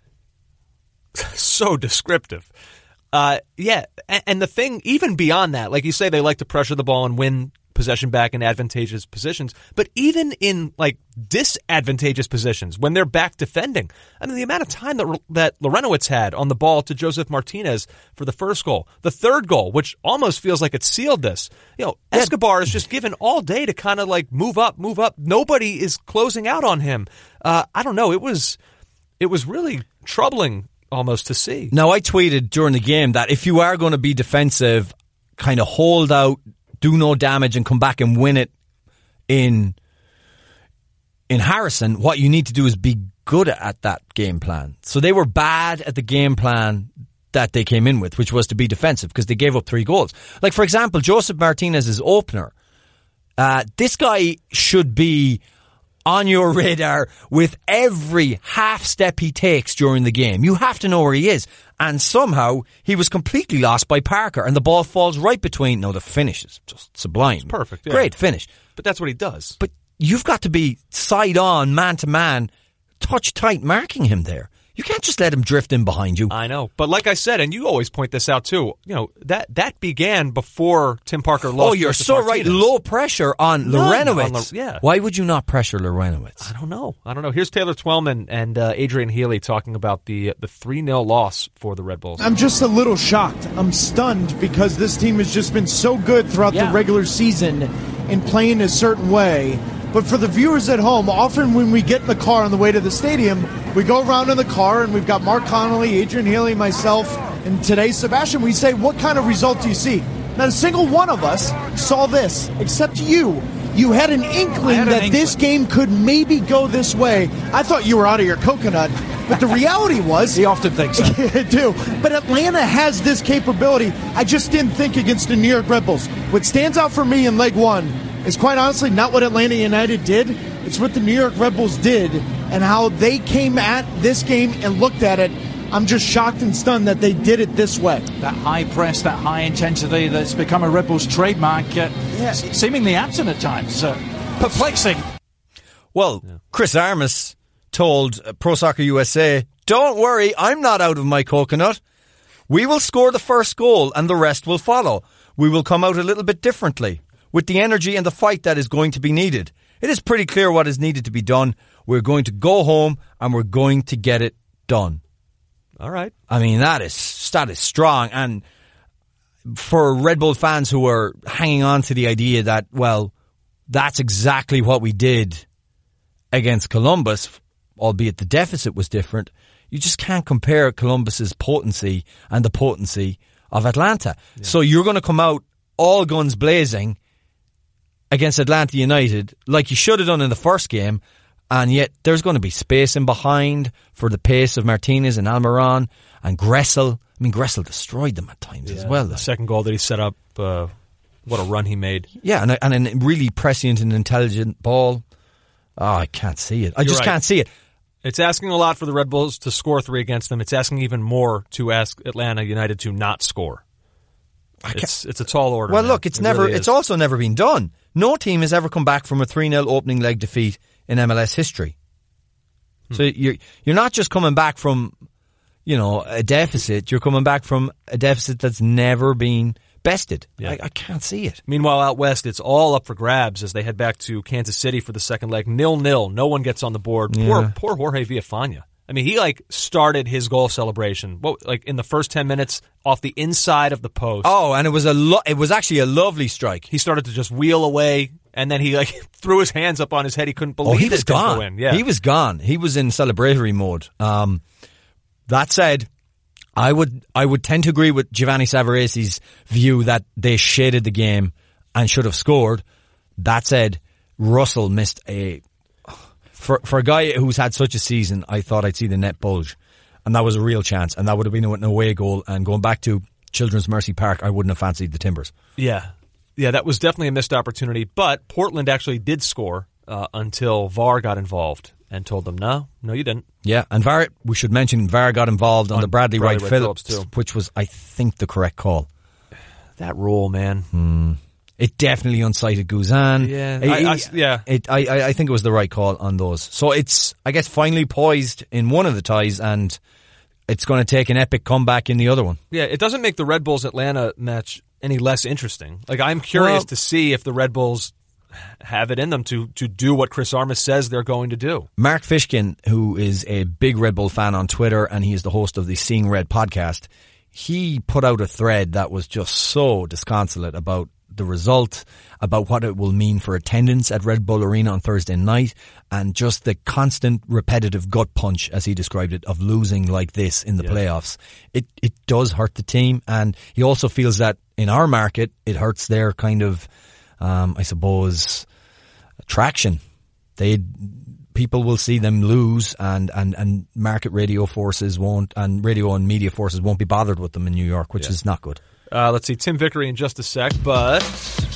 So descriptive. Uh, yeah, and, and the thing, even beyond that, like you say, they like to pressure the ball and win possession back in advantageous positions, but even in like disadvantageous positions when they're back defending, I mean, the amount of time that that Lorenowitz had on the ball to Joseph Martinez for the first goal, the third goal, which almost feels like it sealed this. You know, Escobar is just given all day to kind of like move up, move up. Nobody is closing out on him. Uh, I don't know. It was it was really troubling almost to see. Now, I tweeted during the game that if you are going to be defensive, kind of hold out, do no damage, and come back and win it in in Harrison, what you need to do is be good at that game plan. So they were bad at the game plan that they came in with, which was to be defensive, because they gave up three goals. Like, for example, Joseph Martinez's opener Uh, this guy should be on your radar with every half step he takes during the game. You have to know where he is. And somehow he was completely lost by Parker, and the ball falls right between. No, the finish is just sublime. It's perfect. Yeah. Great finish. But that's what he does. But you've got to be side on, man to man, touch tight marking him there. You can't just let him drift in behind you. I know. But like I said, and you always point this out too, you know, that that began before Tim Parker lost. Oh, you're Joseph so Martinez. right. Low pressure on None Lorenowitz. on Le- yeah. Why would you not pressure Lorenowitz? I don't know. I don't know. Here's Taylor Twellman and uh, Adrian Healy talking about the the three nil loss for the Red Bulls. I'm just a little shocked. I'm stunned because this team has just been so good throughout Yeah. the regular season in playing a certain way. But for the viewers at home, often when we get in the car on the way to the stadium, we go around in the car and we've got Mark Connolly, Adrian Healy, myself, and today Sebastian. We say, what kind of result do you see? Not a single one of us saw this, except you. You had an inkling had an that inkling. this game could maybe go this way. I thought you were out of your coconut, but the reality was... He often thinks so. I do. But Atlanta has this capability. I just didn't think against the New York Red Bulls. What stands out for me in leg one is quite honestly not what Atlanta United did. It's what the New York Red Bulls did and how they came at this game and looked at it. I'm just shocked and stunned that they did it this way. That high press, that high intensity that's become a Red Bulls trademark, uh, Yeah. seemingly absent at times. Uh, perplexing. Well, Chris Armas told uh, Pro Soccer U S A, don't worry, I'm not out of my coconut. We will score the first goal and the rest will follow. We will come out a little bit differently, with the energy and the fight that is going to be needed. It is pretty clear what is needed to be done. We're going to go home and we're going to get it done. All right. I mean, that is that is strong. And for Red Bull fans who are hanging on to the idea that, well, that's exactly what we did against Columbus, albeit the deficit was different, you just can't compare Columbus's potency and the potency of Atlanta. Yeah. So you're going to come out all guns blazing against Atlanta United like you should have done in the first game, and yet there's going to be space in behind for the pace of Martinez and Almiron and Gressel. I mean, Gressel destroyed them at times yeah, as well. The second goal that he set up, uh, what a run he made. Yeah, and, a, and a really prescient and intelligent ball. Oh, I can't see it. I You're just right. can't see it. It's asking a lot for the Red Bulls to score three against them. It's asking even more to ask Atlanta United to not score. It's it's a tall order. Well, man. look, it's it never. really It's is. also never been done. No team has ever come back from a three nil opening leg defeat in M L S history. Hmm. So you're you're not just coming back from, you know, a deficit. You're coming back from a deficit that's never been bested. Yeah. I, I can't see it. Meanwhile, out west, it's all up for grabs as they head back to Kansas City for the second leg. Nil nil. No one gets on the board. Yeah. Poor poor Jorge Villafana. I mean, he like started his goal celebration. What, like in the first ten minutes off the inside of the post. Oh, and it was a lo- it was actually a lovely strike. He started to just wheel away, and then he like threw his hands up on his head. He couldn't believe Oh, he it was didn't gone. go in. Yeah, He was gone. He was in celebratory mode. Um, that said, I would I would tend to agree with Giovanni Savaresi's view that they shaded the game and should have scored. That said, Russell missed a for for a guy who's had such a season. I thought I'd see the net bulge, and that was a real chance, and that would have been an away goal. And going back to Children's Mercy Park, I wouldn't have fancied the Timbers. Yeah. Yeah, that was definitely a missed opportunity, but Portland actually did score uh, until V A R got involved and told them, no, no you didn't. Yeah, and V A R, we should mention V A R got involved on, On the Bradley, Bradley Wright Wright Phillips, Phillips, too. which was, I think, the correct call. That rule, man. Hmm. It definitely unsighted Guzan. Yeah, It- I- I- it- yeah. It, I, I I think it was the right call on those. So it's, I guess, finally poised in one of the ties, and it's going to take an epic comeback in the other one. Yeah, it doesn't make the Red Bulls Atlanta match any less interesting. Like, I'm curious Well- to see if the Red Bulls have it in them to to do what Chris Armas says they're going to do. Mark Fishkin, who is a big Red Bull fan on Twitter, and he is the host of the Seeing Red podcast, he put out a thread that was just so disconsolate about the result, about what it will mean for attendance at Red Bull Arena on Thursday night, and just the constant repetitive gut punch, as he described it, of losing like this in the Yeah. playoffs. It it does hurt the team, and he also feels that in our market, it hurts their kind of, um, I suppose, traction. They people will see them lose, and, and, and market radio forces won't, and radio and media forces won't be bothered with them in New York, which Yeah. is not good. Uh, let's see, Tim Vickery in just a sec, but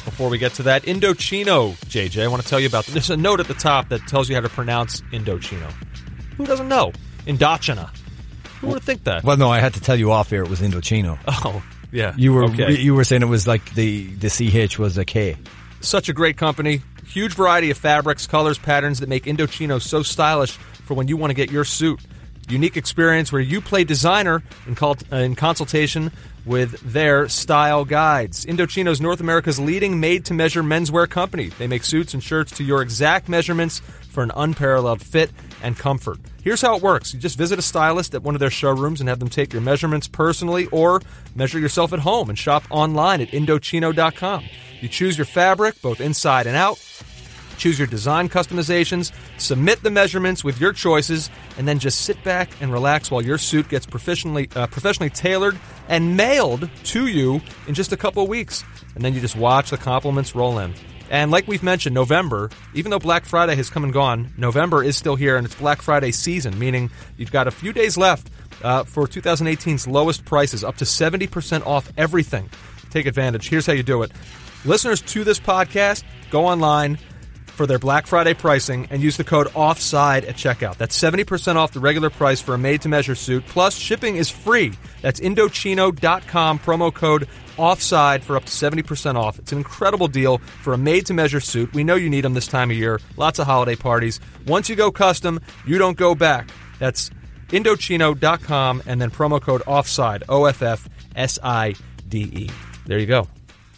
before we get to that. Indochino, J J, I want to tell you about this. There's a note at the top that tells you how to pronounce Indochino. Who doesn't know? Indochina. Who would think that? Well, no, I had to tell you off here it was Indochino. Oh, yeah. You were okay. you were saying it was like the, the C H was a K. Such a great company. Huge variety of fabrics, colors, patterns that make Indochino so stylish for when you want to get your suit. Unique experience where you play designer in, cult, uh, in consultation with their style guides. Indochino's North America's leading made-to-measure menswear company. They make suits and shirts to your exact measurements for an unparalleled fit and comfort. Here's how it works. You just visit a stylist at one of their showrooms and have them take your measurements personally, or measure yourself at home and shop online at Indochino dot com. You choose your fabric, both inside and out. Choose your design customizations, submit the measurements with your choices, and then just sit back and relax while your suit gets professionally uh, professionally tailored and mailed to you in just a couple of weeks. And then you just watch the compliments roll in. And like we've mentioned, November, even though Black Friday has come and gone, November is still here, and it's Black Friday season, meaning you've got a few days left uh, for twenty eighteen's lowest prices, up to seventy percent off everything. Take advantage. Here's how you do it. Listeners to this podcast, go online for their Black Friday pricing and use the code OFFSIDE at checkout. That's seventy percent off the regular price for a made-to-measure suit, plus shipping is free. That's Indochino dot com, promo code OFFSIDE for up to seventy percent off. It's an incredible deal for a made-to-measure suit. We know you need them this time of year. Lots of holiday parties. Once you go custom, you don't go back. That's Indochino dot com and then promo code OFFSIDE, O F F S I D E. There you go.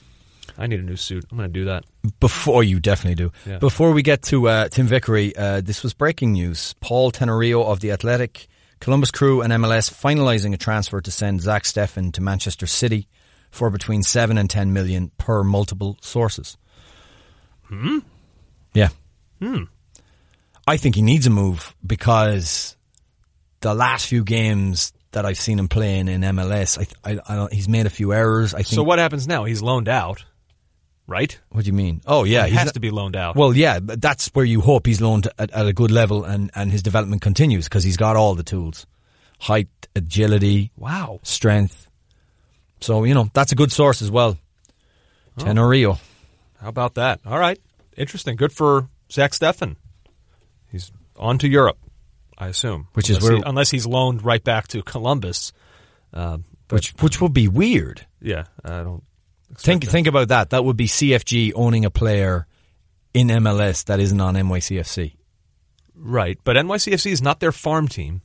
I need a new suit. I'm going to do that. Before you definitely do. Yeah. Before we get to uh, Tim Vickery, uh, this was breaking news. Paul Tenorio of The Athletic, Columbus Crew and M L S finalising a transfer to send Zach Steffen to Manchester City for between seven and ten million per multiple sources. Hmm? Yeah. Hmm. I think he needs a move because the last few games that I've seen him playing in M L S, I, I, I don't, he's made a few errors. I think. So what happens now? He's loaned out. Right? What do you mean? Oh, yeah. He he's has not, to be loaned out. Well, yeah, but that's where you hope he's loaned at, at a good level and, and his development continues because he's got all the tools. Height, agility, wow, strength. So, you know, that's a good source as well. Oh. Tenorio. How about that? All right. Interesting. Good for Zach Steffen. He's on to Europe, I assume. Which unless is where... He, unless he's loaned right back to Columbus. Uh, but, which which would be weird. Yeah, I don't... Think that. think about that. That would be C F G owning a player in M L S that isn't on N Y C F C. Right, but N Y C F C is not their farm team.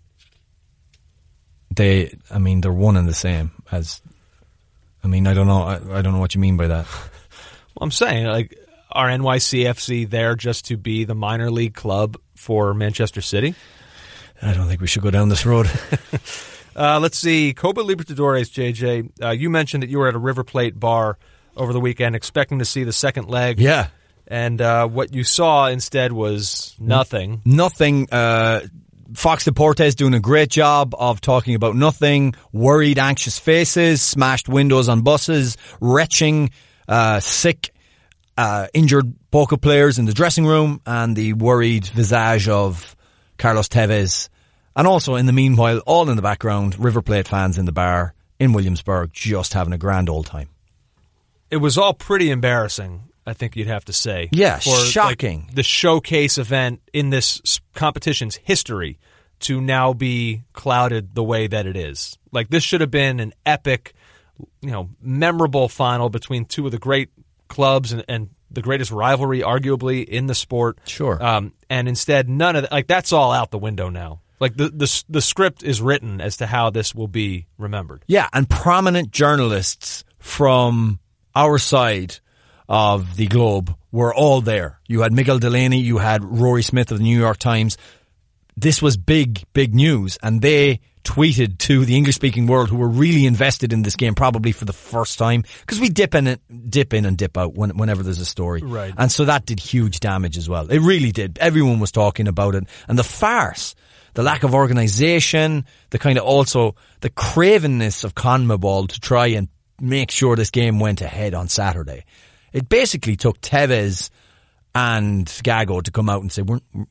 They, I mean, they're one and the same as. I mean, I don't know. I, I don't know what you mean by that. Well, I'm saying, like, are N Y C F C there just to be the minor league club for Manchester City? I don't think we should go down this road. Uh, let's see. Copa Libertadores, J J. Uh, you mentioned that you were at a River Plate bar over the weekend expecting to see the second leg. Yeah. And uh, what you saw instead was nothing. Nothing. Uh, Fox Deportes doing a great job of talking about nothing. Worried, anxious faces, smashed windows on buses, retching, uh, sick, uh, injured Boca players in the dressing room, and the worried visage of Carlos Tevez. And also, in the meanwhile, all in the background, River Plate fans in the bar in Williamsburg just having a grand old time. It was all pretty embarrassing, I think you'd have to say. Yeah, for, shocking. Like, the showcase event in this competition's history to now be clouded the way that it is. Like, this should have been an epic, you know, memorable final between two of the great clubs and, and the greatest rivalry, arguably, in the sport. Sure. Um, and instead, none of that, like, that's all out the window now. Like, the, the the script is written as to how this will be remembered. Yeah, and prominent journalists from our side of the globe were all there. You had Miguel Delaney, you had Rory Smith of the New York Times. This was big, big news, and they tweeted to the English-speaking world who were really invested in this game, probably for the first time, because we dip in, dip in and dip out when, whenever there's a story. Right. And so that did huge damage as well. It really did. Everyone was talking about it. And the farce, the lack of organisation, the kind of also the cravenness of CONMEBOL to try and make sure this game went ahead on Saturday. It basically took Tevez and Gago to come out and say, we're, we're,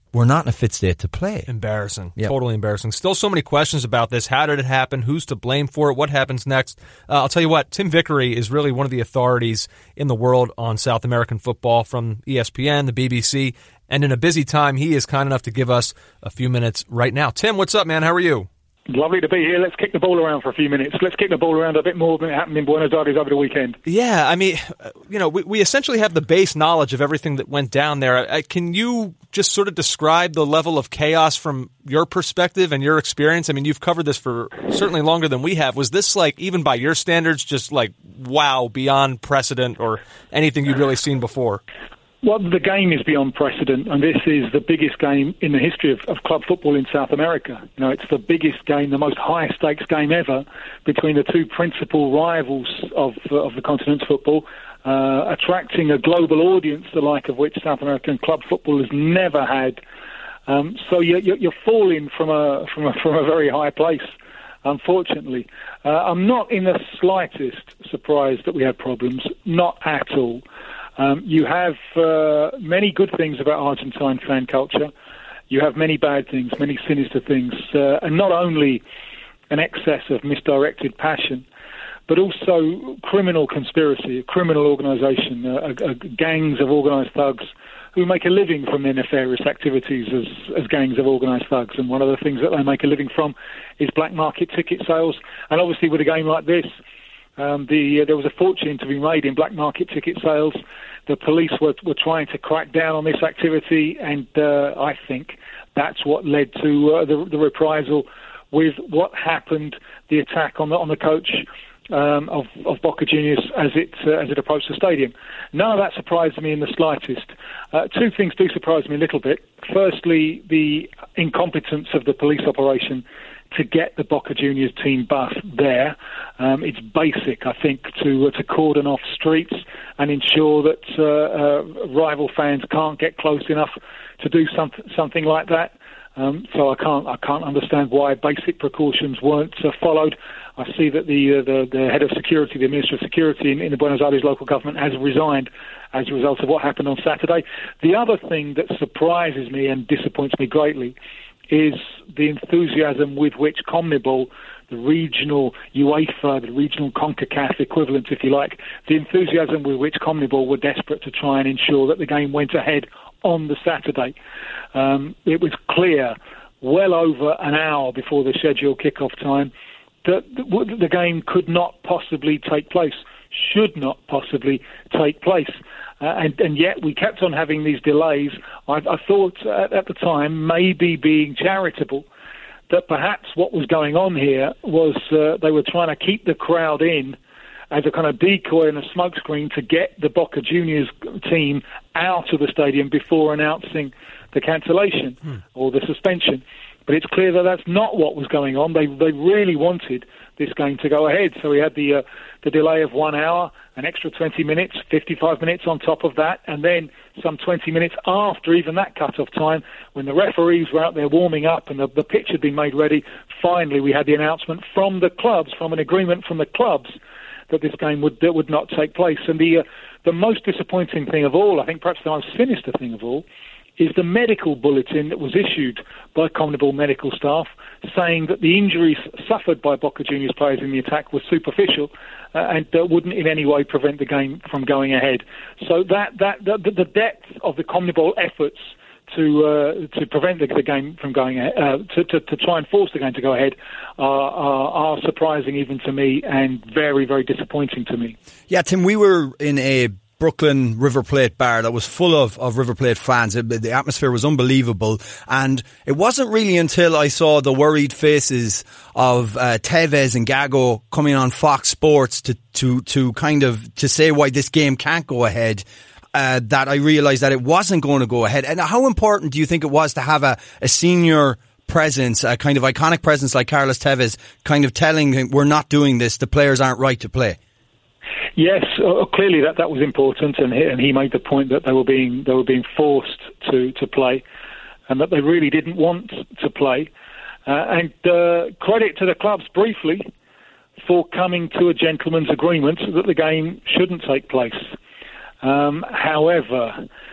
were not in a fit state to play. Embarrassing. Yep. Totally embarrassing. Still so many questions about this. How did it happen? Who's to blame for it? What happens next? Uh, I'll tell you what, Tim Vickery is really one of the authorities in the world on South American football from E S P N, the B B C, and in a busy time, he is kind enough to give us a few minutes right now. Tim, what's up, man? How are you? Lovely to be here. Let's kick the ball around for a few minutes. Let's kick the ball around a bit more than it happened in Buenos Aires over the weekend. Yeah, I mean, you know, we, we essentially have the base knowledge of everything that went down there. I, can you just sort of describe the level of chaos from your perspective and your experience? I mean, you've covered this for certainly longer than we have. Was this, like, even by your standards, just like, wow, beyond precedent or anything you'd really seen before? Well, the game is beyond precedent, and this is the biggest game in the history of, of club football in South America. You know, it's the biggest game, the most high-stakes game ever between the two principal rivals of uh, of the continent's football, uh, attracting a global audience, the like of which South American club football has never had. Um, so you're, you're falling from a from a from a very high place, unfortunately. Uh, I'm not in the slightest surprised that we had problems, not at all. Um, you have uh, many good things about Argentine fan culture. You have many bad things, many sinister things, uh, and not only an excess of misdirected passion, but also criminal conspiracy, a criminal organisation, uh, uh, gangs of organised thugs who make a living from their nefarious activities as, as gangs of organised thugs. And one of the things that they make a living from is black market ticket sales. And obviously with a game like this, Um, the, uh, there was a fortune to be made in black market ticket sales. The police were, were trying to crack down on this activity, and uh, I think that's what led to uh, the, the reprisal with what happened, the attack on the, on the coach um, of, of Boca Juniors as it, uh, as it approached the stadium. None of that surprised me in the slightest. Uh, two things do surprise me a little bit. Firstly, the incompetence of the police operation to get the Boca Juniors team bus there. Um, it's basic, I think, to uh, to cordon off streets and ensure that uh, uh, rival fans can't get close enough to do something something like that. Um, so I can't I can't understand why basic precautions weren't uh, followed. I see that the, uh, the the head of security, the Minister of Security in, in the Buenos Aires local government, has resigned as a result of what happened on Saturday. The other thing that surprises me and disappoints me greatly is the enthusiasm with which CONMEBOL, the regional UEFA, the regional CONCACAF equivalent, if you like, the enthusiasm with which CONMEBOL were desperate to try and ensure that the game went ahead on the Saturday. Um, it was clear, well over an hour before the scheduled kick-off time, that the game could not possibly take place, should not possibly take place. Uh, and, and yet we kept on having these delays. I, I thought at, at the time, maybe being charitable, that perhaps what was going on here was uh, they were trying to keep the crowd in as a kind of decoy and a smokescreen to get the Boca Juniors team out of the stadium before announcing the cancellation hmm. or the suspension. But it's clear that that's not what was going on. They they really wanted this game to go ahead. So we had the uh, the delay of one hour, an extra twenty minutes, fifty-five minutes on top of that, and then some twenty minutes after even that cut-off time, when the referees were out there warming up and the, the pitch had been made ready, finally we had the announcement from the clubs, from an agreement from the clubs, that this game would that would not take place. And the uh, the most disappointing thing of all, I think perhaps the most sinister thing of all, is the medical bulletin that was issued by CONMEBOL medical staff saying that the injuries suffered by Boca Juniors players in the attack were superficial uh, and uh, wouldn't in any way prevent the game from going ahead. So that, that the, the depth of the CONMEBOL efforts to uh, to prevent the, the game from going ahead, uh, to, to, to try and force the game to go ahead, uh, are, are surprising even to me and very, very disappointing to me. Yeah, Tim, we were in a Brooklyn River Plate bar that was full of, of River Plate fans. It, the atmosphere was unbelievable, and it wasn't really until I saw the worried faces of uh, Tevez and Gago coming on Fox Sports to, to, to kind of to say why this game can't go ahead uh, that I realised that it wasn't going to go ahead. And how important do you think it was to have a, a senior presence, a kind of iconic presence like Carlos Tevez, kind of telling him, we're not doing this, the players aren't right to play? Yes, uh, clearly that, that was important, and he, and he made the point that they were being they were being forced to, to play, and that they really didn't want to play. Uh, and uh, credit to the clubs briefly for coming to a gentleman's agreement that the game shouldn't take place. Um, however,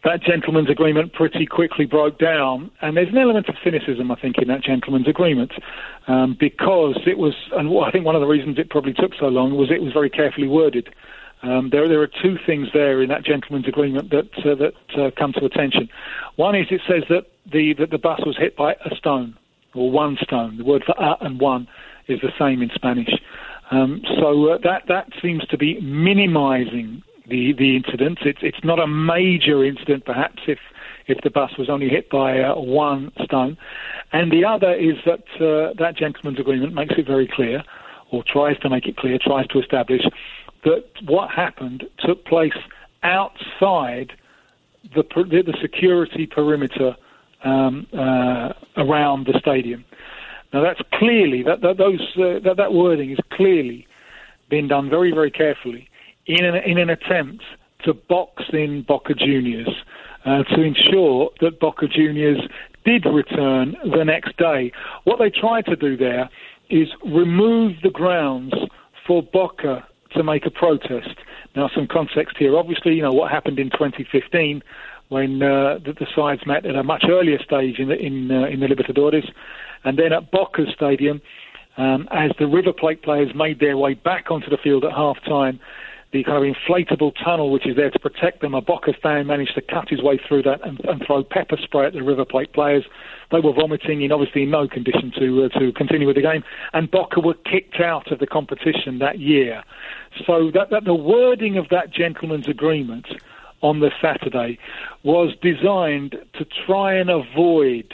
that gentleman's agreement pretty quickly broke down. And there's an element of cynicism, I think, in that gentleman's agreement, um, because it was, and I think one of the reasons it probably took so long was it was very carefully worded. Um, there, there are two things there in that gentleman's agreement that uh, that uh, come to attention. One is it says that the that the bus was hit by a stone, or one stone. The word for a and one is the same in Spanish. Um, so uh, that that seems to be minimising the the incident. It's it's not a major incident, perhaps, if if the bus was only hit by uh, one stone. And the other is that uh, that gentleman's agreement makes it very clear, or tries to make it clear, tries to establish that what happened took place outside the the security perimeter um, uh, around the stadium. Now that's clearly that, that those uh, that, that wording is clearly been done very very carefully in an, in an attempt to box in Boca Juniors uh, to ensure that Boca Juniors did return the next day. What they tried to do there is remove the grounds for Boca to make a protest. Now, some context here. Obviously, you know what happened in twenty fifteen when uh, the, the sides met at a much earlier stage in the in, uh, in the Libertadores, and then at Boca's stadium, um, as the River Plate players made their way back onto the field at half time, the kind of inflatable tunnel which is there to protect them, a Boca fan managed to cut his way through that and, and throw pepper spray at the River Plate players. They were vomiting in obviously no condition to uh, to continue with the game, and Boca were kicked out of the competition that year. So that, that the wording of that gentleman's agreement on the Saturday was designed to try and avoid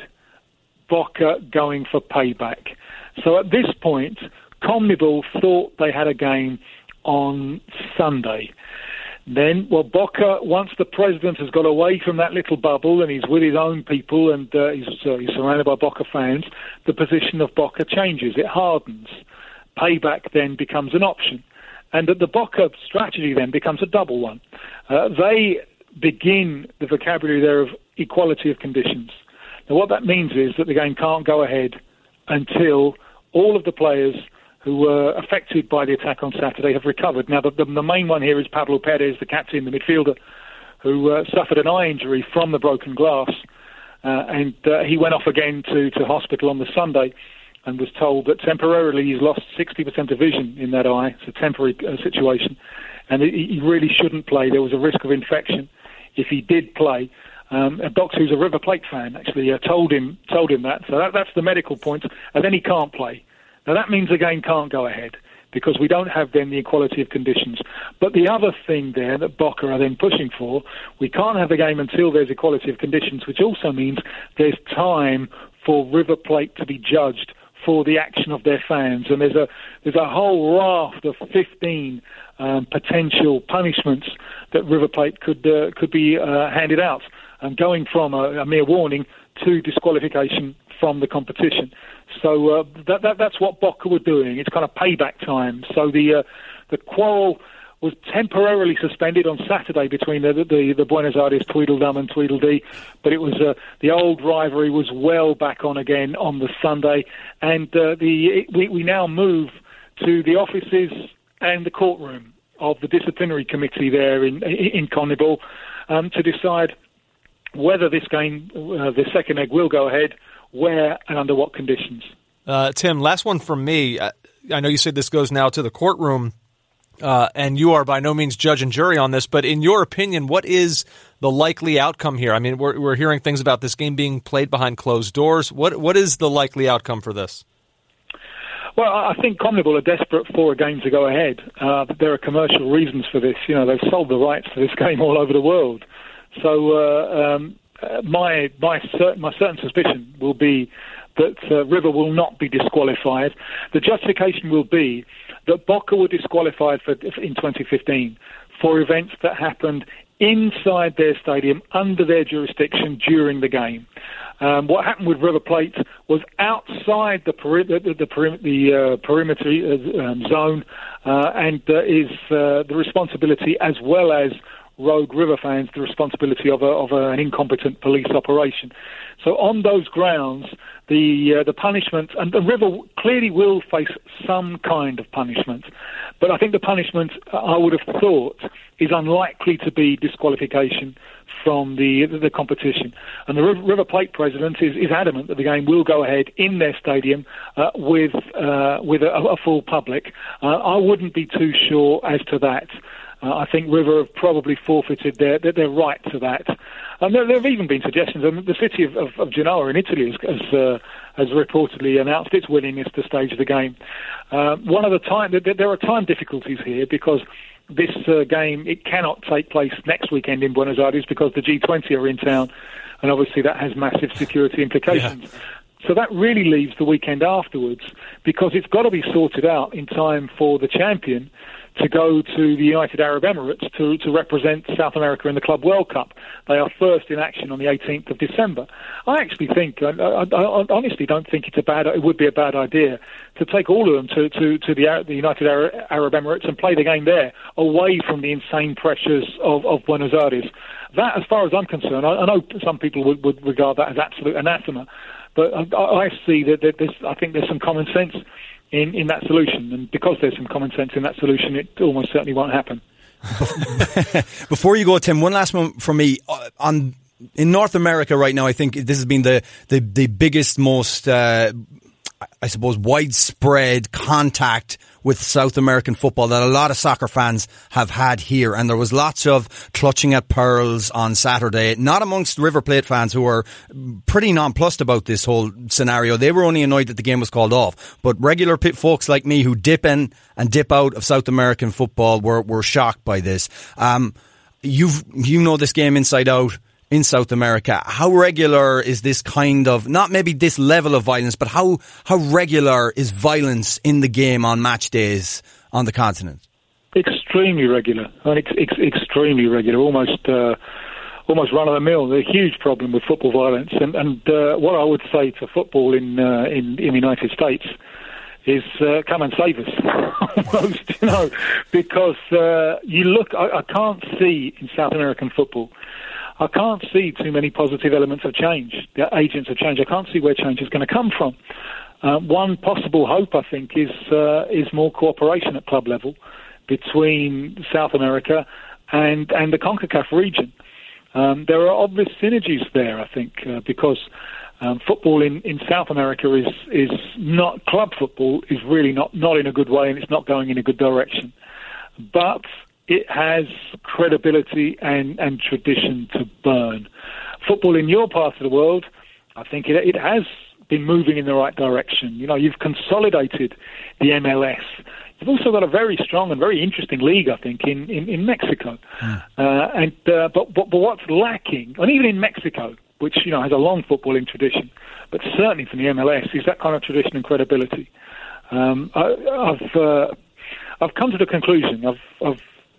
Boca going for payback. So at this point, CONMEBOL thought they had a game on Sunday. Then, well, Boca, once the president has got away from that little bubble and he's with his own people and uh, he's, uh, he's surrounded by Boca fans, the position of Boca changes. It hardens. Payback then becomes an option. And the Boca strategy then becomes a double one. Uh, they begin the vocabulary there of equality of conditions. Now, what that means is that the game can't go ahead until all of the players who were affected by the attack on Saturday have recovered. Now, the, the, the main one here is Pablo Perez, the captain, the midfielder, who uh, suffered an eye injury from the broken glass, uh, and uh, he went off again to, to hospital on the Sunday and was told that temporarily he's lost sixty percent of vision in that eye. It's a temporary uh, situation, and he, he really shouldn't play. There was a risk of infection if he did play. Um, a doctor who's a River Plate fan actually uh, told him told him that. So that, that's the medical point, and then he can't play. Now, that means the game can't go ahead because we don't have then the equality of conditions. But the other thing there that Boca are then pushing for, we can't have the game until there's equality of conditions, which also means there's time for River Plate to be judged for the action of their fans. And there's a there's a whole raft of fifteen um, potential punishments that River Plate could, uh, could be uh, handed out, and going from a, a mere warning to disqualification from the competition. So uh, that, that, that's what Boca were doing. It's kind of payback time. So the uh, the quarrel was temporarily suspended on Saturday between the the, the Buenos Aires Tweedledum and Tweedledee, but it was uh, the old rivalry was well back on again on the Sunday, and uh, the we, we now move to the offices and the courtroom of the disciplinary committee there in in CONMEBOL um, to decide whether this game, uh, the second leg, will go ahead, where and under what conditions. Uh, Tim, last one from me. I, I know you said this goes now to the courtroom, uh, and you are by no means judge and jury on this, but in your opinion, what is the likely outcome here? I mean, we're, we're hearing things about this game being played behind closed doors. What What is the likely outcome for this? Well, I think CONMEBOL are desperate for a game to go ahead. Uh, but there are commercial reasons for this. You know, they've sold the rights to this game all over the world. So uh, um, uh, my my certain, my certain suspicion will be that uh, River will not be disqualified. The justification will be that Boca were disqualified for, in twenty fifteen for events that happened inside their stadium, under their jurisdiction during the game. Um, what happened with River Plate was outside the peri- the, the, the, the uh, perimeter uh, um, zone, uh, and uh, is uh, the responsibility as well as rogue River fans the responsibility of, a, of a, an incompetent police operation. So on those grounds, the uh, the punishment, and the River clearly will face some kind of punishment, but I think the punishment, I would have thought, is unlikely to be disqualification from the the competition. And the River Plate president is, is adamant that the game will go ahead in their stadium uh, with uh, with a, a full public. Uh, I wouldn't be too sure as to that. Uh, I think River have probably forfeited their their, their right to that. And there, there have even been suggestions. I mean, the city of, of, of Genoa in Italy has has, uh, has reportedly announced its willingness to stage the game. Uh, one of the time there, there are time difficulties here because this uh, game, it cannot take place next weekend in Buenos Aires because the G twenty are in town, and obviously that has massive security implications. Yeah. So that really leaves the weekend afterwards, because it's got to be sorted out in time for the champion to go to the United Arab Emirates to, to represent South America in the Club World Cup. They are first in action on the eighteenth of December. I actually think, I, I, I honestly don't think it's a bad, it would be a bad idea to take all of them to, to, to the, the United Arab Emirates and play the game there, away from the insane pressures of, of Buenos Aires. That, as far as I'm concerned, I, I know some people would, would regard that as absolute anathema, but I, I see that, that there's, I think there's some common sense in, in that solution, and because there's some common sense in that solution, it almost certainly won't happen. Before you go, Tim, one last one from me. Uh, on in North America right now, I think this has been the the, the biggest, most uh, I suppose widespread contact with South American football that a lot of soccer fans have had here, and there was lots of clutching at pearls on Saturday, not amongst River Plate fans who were pretty nonplussed about this whole scenario. They were only annoyed that the game was called off, but regular pit folks like me who dip in and dip out of South American football were, were shocked by this. Um, you've, you know this game inside out in South America. How regular is this kind of, not maybe this level of violence, but how, how regular is violence in the game on match days on the continent? Extremely regular. I mean, ex- ex- extremely regular. Almost, uh, almost run of the mill. A huge problem with football violence. And, and uh, what I would say to football in uh, in, in the United States is uh, come and save us, almost, you know, because uh, you look. I, I can't see in South American football. I can't see too many positive elements of change, the agents of change. I can't see where change is going to come from. Uh, one possible hope, I think, is uh, is more cooperation at club level between South America and, and the CONCACAF region. Um, there are obvious synergies there, I think, uh, because um, football in, in South America is is not, club football is really not, not in a good way, and it's not going in a good direction. But it has credibility and, and tradition to burn. Football in your part of the world, I think it, it has been moving in the right direction. You know, you've consolidated the M L S. You've also got a very strong and very interesting league, I think, in, in, in Mexico. Mm. Uh, and uh, but, but but what's lacking, and even in Mexico, which, you know, has a long footballing tradition, but certainly from the M L S, is that kind of tradition and credibility. Um, I, I've uh, I've come to the conclusion. I've I've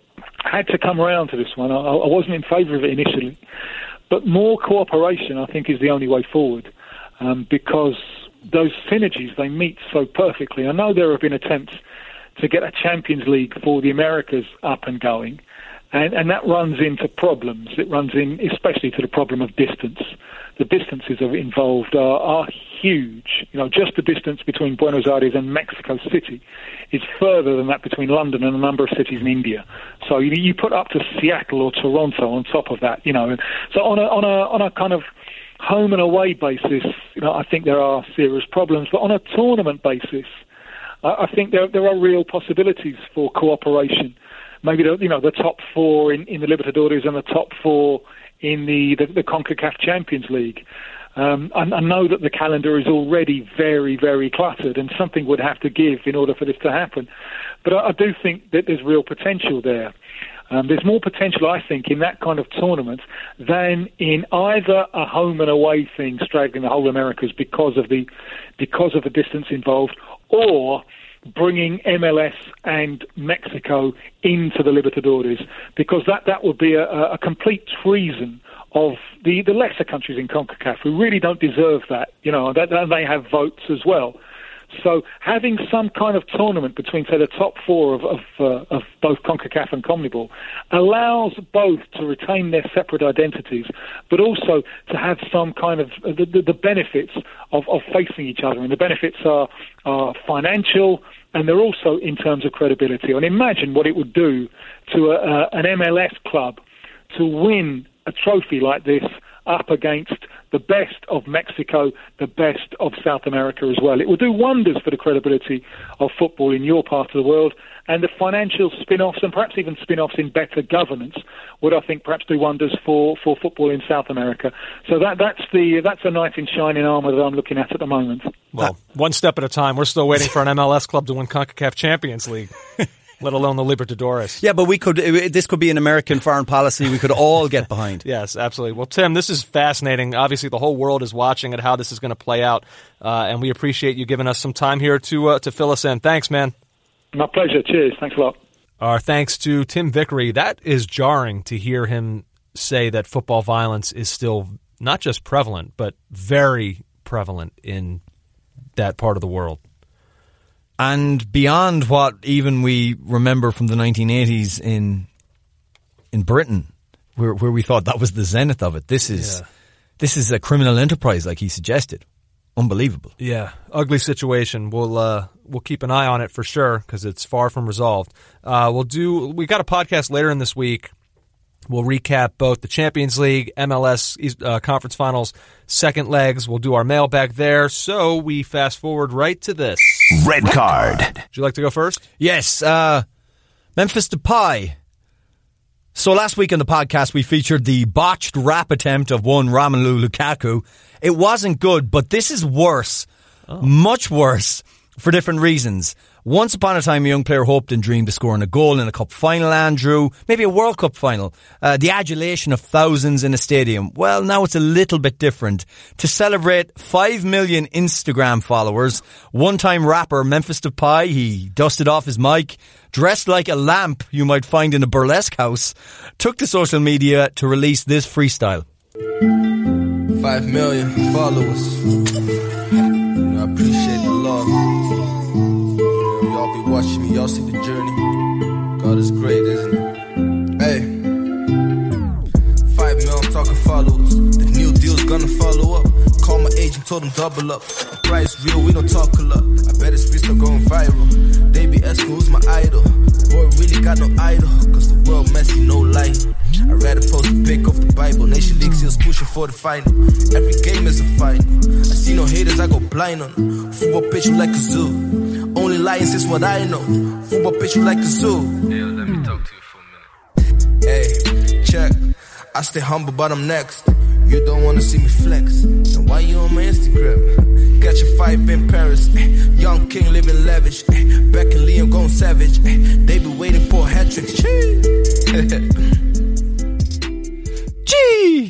had to come around to this one. I, I wasn't in favour of it initially, but more cooperation, I think, is the only way forward, um, because those synergies, they meet so perfectly. I know there have been attempts to get a Champions League for the Americas up and going, and, and that runs into problems. It runs in especially to the problem of distance. The distances involved are, are huge. You know, just the distance between Buenos Aires and Mexico City is further than that between London and a number of cities in India. So you, you put up to Seattle or Toronto on top of that. You know, so on a on a on a kind of home and away basis, you know, I think there are serious problems. But on a tournament basis, I, I think there there are real possibilities for cooperation. Maybe the, you know, the top four in, in the Libertadores and the top four in the, the, the CONCACAF Champions League. Um, I, I know that the calendar is already very, very cluttered, and something would have to give in order for this to happen. But I, I do think that there's real potential there. Um, there's more potential, I think, in that kind of tournament than in either a home and away thing straggling the whole Americas because of the because of the distance involved, or bringing M L S and Mexico into the Libertadores, because that, that would be a, a complete treason of the, the lesser countries in CONCACAF who really don't deserve that. You know, that, that they have votes as well. So having some kind of tournament between, say, the top four of of, uh, of both CONCACAF and CONMEBOL allows both to retain their separate identities, but also to have some kind of uh, the, the, the benefits of, of facing each other. And the benefits are, are financial, and they're also in terms of credibility. And imagine what it would do to a, uh, an M L S club to win a trophy like this up against the best of Mexico, the best of South America as well. It will do wonders for the credibility of football in your part of the world, and the financial spin-offs, and perhaps even spin-offs in better governance, would, I think, perhaps do wonders for, for football in South America. So that that's the that's a knight in shining armour that I'm looking at at the moment. Well, one step at a time. We're still waiting for an M L S club to win CONCACAF Champions League. Let alone the Libertadores. Yeah, but we could. This could be an American foreign policy we could all get behind. Yes, absolutely. Well, Tim, this is fascinating. Obviously, the whole world is watching at how this is going to play out, uh, and we appreciate you giving us some time here to uh, to fill us in. Thanks, man. My pleasure. Cheers. Thanks a lot. Our thanks to Tim Vickery. That is jarring to hear him say that football violence is still not just prevalent, but very prevalent in that part of the world. And beyond what even we remember from the nineteen eighties in in Britain, where where we thought that was the zenith of it, this is yeah. this is a criminal enterprise, like he suggested. Unbelievable. Yeah, ugly situation. We'll uh, we'll keep an eye on it for sure because it's far from resolved. Uh, we'll do. We got a podcast later in this week. We'll recap both the Champions League, M L S uh, Conference Finals, second legs. We'll do our mailbag there. So we fast forward right to this. Red card. Would you like to go first? Yes. Uh, Memphis Depay. So last week on the podcast, we featured the botched rap attempt of one Romelu Lukaku. It wasn't good, but this is worse. Oh. Much worse for different reasons. Once upon a time, a young player hoped and dreamed of scoring a goal in a cup final, Andrew. Maybe a World Cup final. Uh, the adulation of thousands in a stadium. Well, now it's a little bit different. To celebrate five million Instagram followers, one-time rapper Memphis Depay, he dusted off his mic, dressed like a lamp you might find in a burlesque house, took to social media to release this freestyle. Five million followers. I appreciate the love. Y'all be watching me, y'all see the journey. God is great, isn't it? Hey, five mil, I'm talking followers. The new deal's gonna follow up. Call my agent, told him double up. The price real, we don't talk a lot. I bet his freestyle going viral. They be asking who's my idol. Boy, really got no idol, cause the world messy, no light. I'd rather post a pic off the Bible. Nation League seals pushing for the final. Every game is a final. I see no haters, I go blind on them. Football pitch you like a zoo. Only lions is what I know. Football pitch you like a zoo. Yeah, let me talk to you for a minute. Hey, check. I stay humble, but I'm next. You don't wanna see me flex. Then why you on my Instagram? Got your five in Paris. Eh. Young king living lavish. Eh. Beck and Liam going savage. Eh. They be waiting for a hat trick. Gee.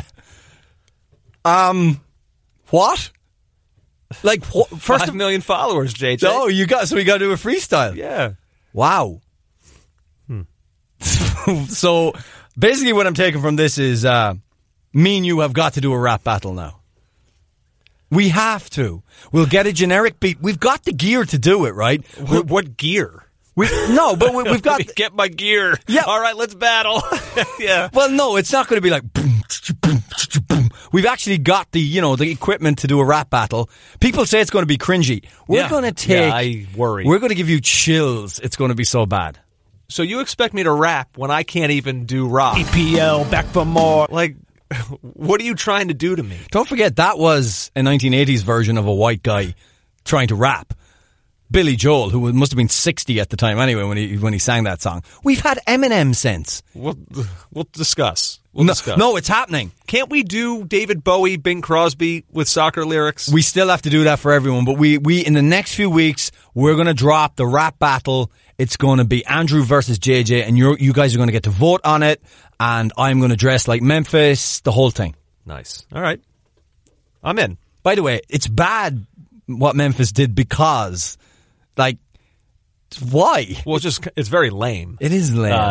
um, what? Like wh- first five million followers, J J. No, you got so we got to do a freestyle. Yeah. Wow. Hmm. So basically, what I'm taking from this is uh, me and you have got to do a rap battle now. We have to. We'll get a generic beat. We've got the gear to do it, right? What, what gear? We, no, but we, we've got... Get my gear. Yeah. All right, let's battle. Yeah. Well, no, it's not going to be like... Boom, boom, boom. We've actually got the, you know, the equipment to do a rap battle. People say it's going to be cringy. We're yeah. going to take... Yeah, I worry. We're going to give you chills. It's going to be so bad. So you expect me to rap when I can't even do rock? E P L, back for more. Like, what are you trying to do to me? Don't forget, that was a nineteen eighties version of a white guy trying to rap. Billy Joel, who must have been sixty at the time anyway when he when he sang that song. We've had Eminem since. We'll, we'll discuss. We'll no, discuss. No, it's happening. Can't we do David Bowie, Bing Crosby with soccer lyrics? We still have to do that for everyone, but we, we in the next few weeks, we're going to drop the rap battle. It's going to be Andrew versus J J, and you you guys are going to get to vote on it, and I'm going to dress like Memphis, the whole thing. Nice. All right. I'm in. By the way, it's bad what Memphis did because... Like, why? Well, it's just, it's very lame. It is lame. Uh,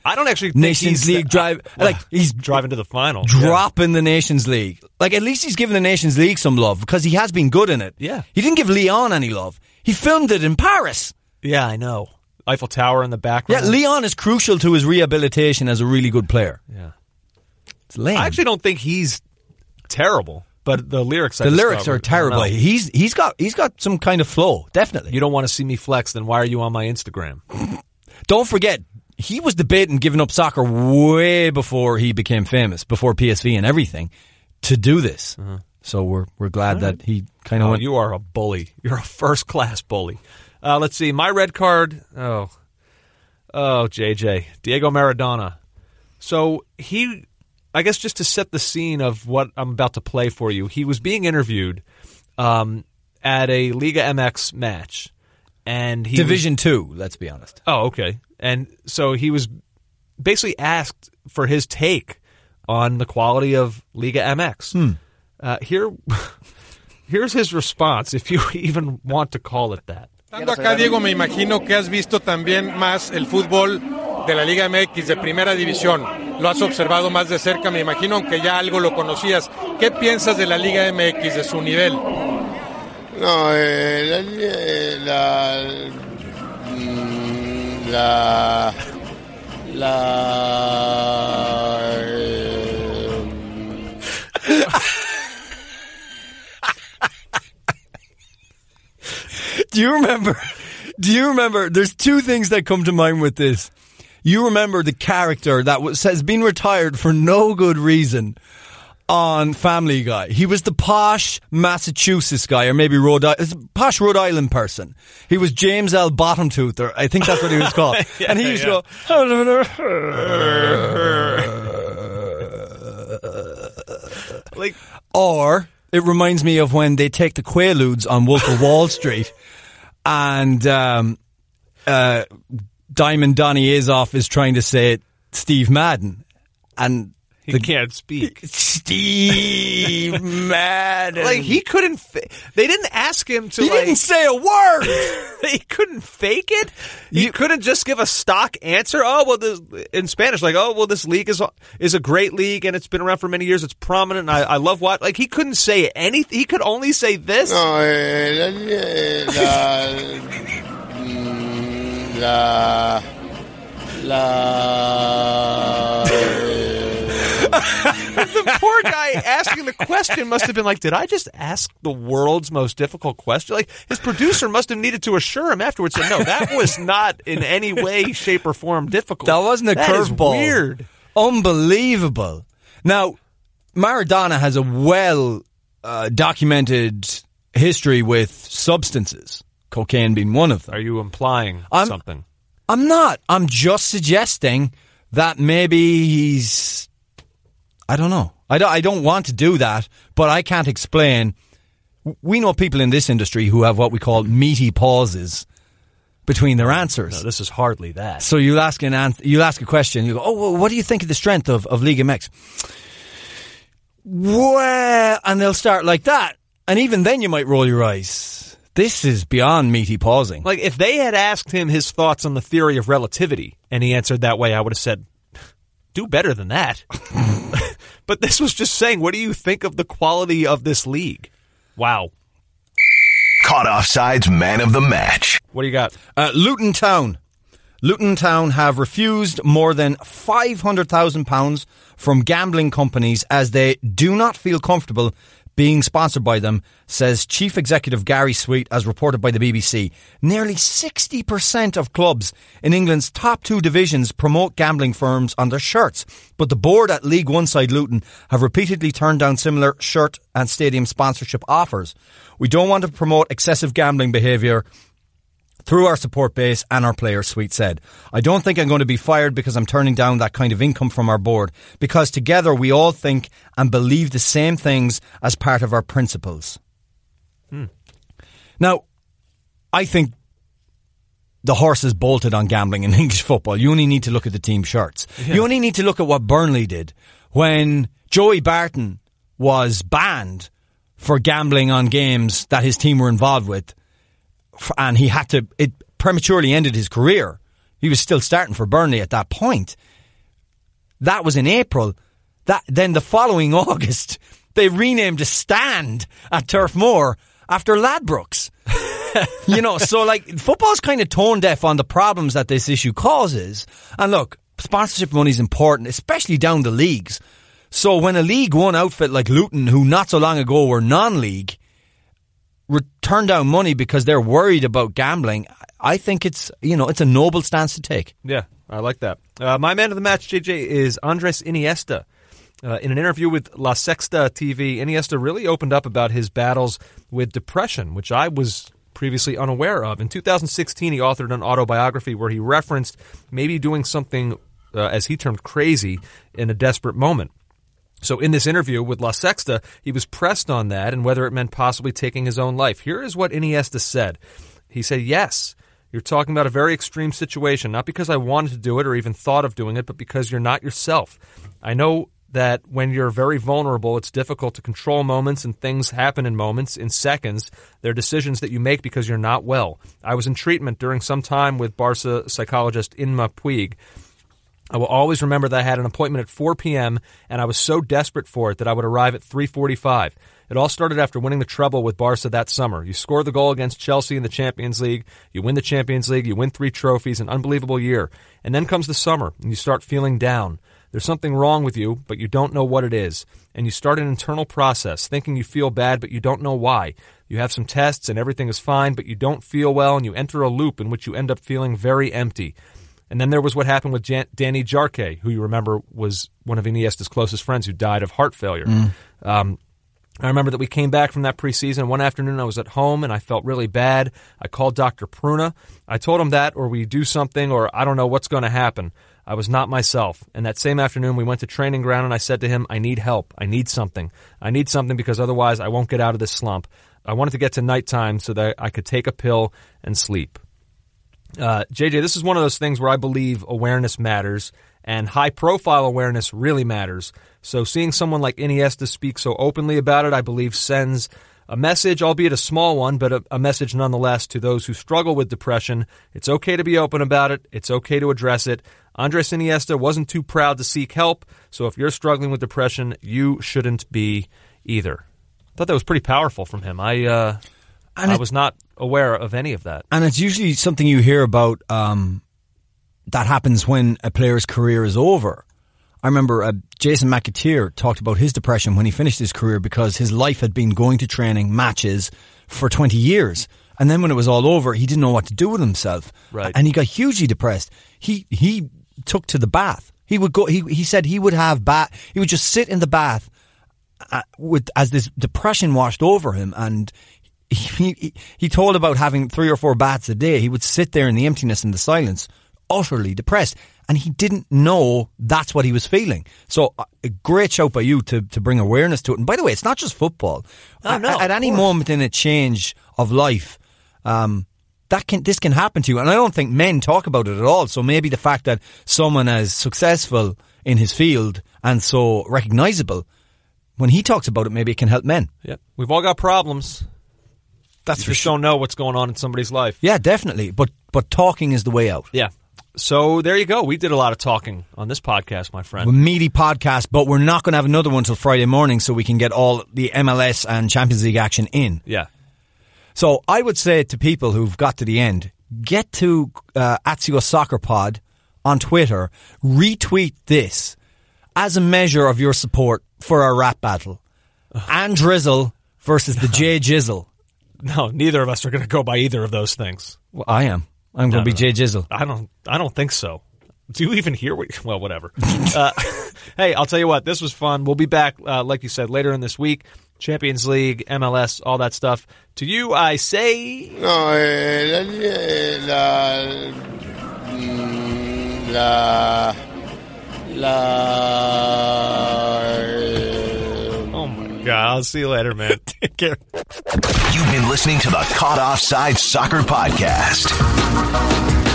I don't actually think Nations he's, League drive. Uh, well, like he's driving to the final, dropping yeah. the Nations League. Like at least he's given the Nations League some love because he has been good in it. Yeah, he didn't give Lyon any love. He filmed it in Paris. Yeah, I know. Eiffel Tower in the background. Yeah, Lyon is crucial to his rehabilitation as a really good player. Yeah, it's lame. I actually don't think he's terrible. But the lyrics, I the lyrics are I terrible. He's he's got he's got some kind of flow, definitely. You don't want to see me flex, then why are you on my Instagram? Don't forget, he was debating giving up soccer way before he became famous, before P S V and everything, to do this. Uh-huh. So we're we're glad right. that he kind of oh, went. You are a bully. You're a first class bully. Uh, let's see, my red card. Oh, oh, J J Diego Maradona. So he. I guess just to set the scene of what I'm about to play for you, he was being interviewed um, at a Liga M X match, and he Division was, Two. Let's be honest. Oh, okay. And so he was basically asked for his take on the quality of Liga M X. Hmm. Uh, here, here's his response, if you even want to call it that. Estando acá, Diego, me imagino que has visto también más el fútbol de la Liga M X de Primera División. Lo has observado más de cerca, me imagino, aunque ya algo lo conocías. ¿Qué piensas de la Liga M X, de su nivel? No, eh, la, la, la, la eh, Do you remember? Do you remember? There's two things that come to mind with this. You remember the character that was, has been retired for no good reason on Family Guy. He was the posh Massachusetts guy, or maybe Rhode Island, posh Rhode Island person. He was James L. Bottomtooth, or I think that's what he was called. yeah, and he used yeah. to go, like, or it reminds me of when they take the Quaaludes on Wolf of Wall Street, and um, uh, Diamond Donnie Azoff is trying to say Steve Madden, and he the, can't speak. Steve Madden. Like, he couldn't. Fa- they didn't ask him to. He like, didn't say a word. He couldn't fake it. He you, couldn't just give a stock answer. Oh well, this, in Spanish, like, oh well, this league is is a great league and it's been around for many years. It's prominent. And I, I love what. Like, he couldn't say anything. He could only say this. No, eh, la, la, la, la the poor guy asking the question must have been like, did I just ask the world's most difficult question? Like, his producer must have needed to assure him afterwards that no, that was not in any way, shape, or form difficult. That wasn't a curveball. Weird. Unbelievable. Now, Maradona has a well uh, documented history with substances, cocaine being one of them. Are you implying I'm, something? I'm not. I'm just suggesting that maybe he's... I don't know. I don't, I don't want to do that, but I can't explain. We know people in this industry who have what we call meaty pauses between their answers. No, this is hardly that. So you'll ask an answer, you'll ask a question, you go, oh, well, what do you think of the strength of, of Liga M X? Well, and they'll start like that. And even then you might roll your eyes. This is beyond meaty pausing. Like, if they had asked him his thoughts on the theory of relativity, and he answered that way, I would have said, do better than that. But this was just saying, what do you think of the quality of this league? Wow. Caught Offside's man of the match. What do you got? Uh, Luton Town. Luton Town have refused more than five hundred thousand pounds from gambling companies as they do not feel comfortable being sponsored by them, says Chief Executive Gary Sweet, as reported by the B B C. Nearly sixty percent of clubs in England's top two divisions promote gambling firms on their shirts, but the board at League One side Luton have repeatedly turned down similar shirt and stadium sponsorship offers. We don't want to promote excessive gambling behaviour through our support base and our players, Sweet said. I don't think I'm going to be fired because I'm turning down that kind of income from our board, because together we all think and believe the same things as part of our principles. Hmm. Now, I think the horse is bolted on gambling in English football. You only need to look at the team shirts. Yeah. You only need to look at what Burnley did when Joey Barton was banned for gambling on games that his team were involved with, and he had to, it prematurely ended his career. He was still starting for Burnley at that point. That was in April. That then the following August, they renamed a stand at Turf Moor after Ladbrokes. You know, so like football's kind of tone deaf on the problems that this issue causes. And look, sponsorship money is important, especially down the leagues. So when a League One outfit like Luton, who not so long ago were non-league, re- turn down money because they're worried about gambling, I think it's, you know, it's a noble stance to take. Yeah, I like that. Uh, my man of the match, J J, is Andres Iniesta. Uh, in an interview with La Sexta T V, Iniesta really opened up about his battles with depression, which I was previously unaware of. In two thousand sixteen, he authored an autobiography where he referenced maybe doing something, uh, as he termed, crazy in a desperate moment. So in this interview with La Sexta, he was pressed on that and whether it meant possibly taking his own life. Here is what Iniesta said. He said, yes, you're talking about a very extreme situation, not because I wanted to do it or even thought of doing it, but because you're not yourself. I know that when you're very vulnerable, it's difficult to control moments, and things happen in moments, in seconds. They're decisions that you make because you're not well. I was in treatment during some time with Barca psychologist Inma Puig. I will always remember that I had an appointment at four p.m., and I was so desperate for it that I would arrive at three forty-five. It all started after winning the treble with Barca that summer. You score the goal against Chelsea in the Champions League, you win the Champions League, you win three trophies, an unbelievable year. And then comes the summer, and you start feeling down. There's something wrong with you, but you don't know what it is. And you start an internal process, thinking you feel bad, but you don't know why. You have some tests and everything is fine, but you don't feel well, and you enter a loop in which you end up feeling very empty. And then there was what happened with Jan- Danny Jarque, who you remember was one of Iniesta's closest friends who died of heart failure. Mm. Um, I remember that we came back from that preseason. One afternoon I was at home and I felt really bad. I called Doctor Pruna. I told him that, or we do something, or I don't know what's going to happen. I was not myself. And that same afternoon, we went to training ground, and I said to him, I need help. I need something. I need something because otherwise I won't get out of this slump. I wanted to get to nighttime so that I could take a pill and sleep. Uh, J J, this is one of those things where I believe awareness matters, and high-profile awareness really matters. So seeing someone like Iniesta speak so openly about it, I believe, sends a message, albeit a small one, but a, a message nonetheless to those who struggle with depression. It's okay to be open about it. It's okay to address it. Andres Iniesta wasn't too proud to seek help, so if you're struggling with depression, you shouldn't be either. I thought that was pretty powerful from him. I uh, I it, was not aware of any of that. And it's usually something you hear about um, that happens when a player's career is over. I remember uh, Jason McAteer talked about his depression when he finished his career because his life had been going to training matches for twenty years. And then when it was all over, he didn't know what to do with himself. Right. And he got hugely depressed. He he took to the bath. He would go. He he said he would have bath. He would just sit in the bath uh, with as this depression washed over him. And he, he he told about having three or four baths a day. He would sit there in the emptiness and the silence, utterly depressed. And he didn't know that's what he was feeling. So a great shout by you to, to bring awareness to it. And by the way, it's not just football. Oh, no, at, at any moment in a change of life, um, that can this can happen to you. And I don't think men talk about it at all. So maybe the fact that someone as successful in his field and so recognisable, when he talks about it, maybe it can help men. Yeah, we've all got problems. That's you for just sure. don't know what's going on in somebody's life. Yeah, definitely. But but talking is the way out. Yeah. So there you go. We did a lot of talking on this podcast, my friend. A meaty podcast, but we're not going to have another one until Friday morning so we can get all the M L S and Champions League action in. Yeah. So I would say to people who've got to the end, get to uh, Atsio Soccer Pod on Twitter, retweet this as a measure of your support for our rap battle. And Drizzle versus the J Jizzle. No, neither of us are going to go by either of those things. Well, I am. I'm going to no, be no. Jay Jizzle. I don't. I don't think so. Do you even hear what? Well, whatever. uh, hey, I'll tell you what. This was fun. We'll be back, uh, like you said, later in this week. Champions League, M L S, all that stuff. To you, I say. No, eh, la, la, la, la. Oh my God! I'll see you later, man. Take care. You've been listening to the Caught Offside Soccer Podcast.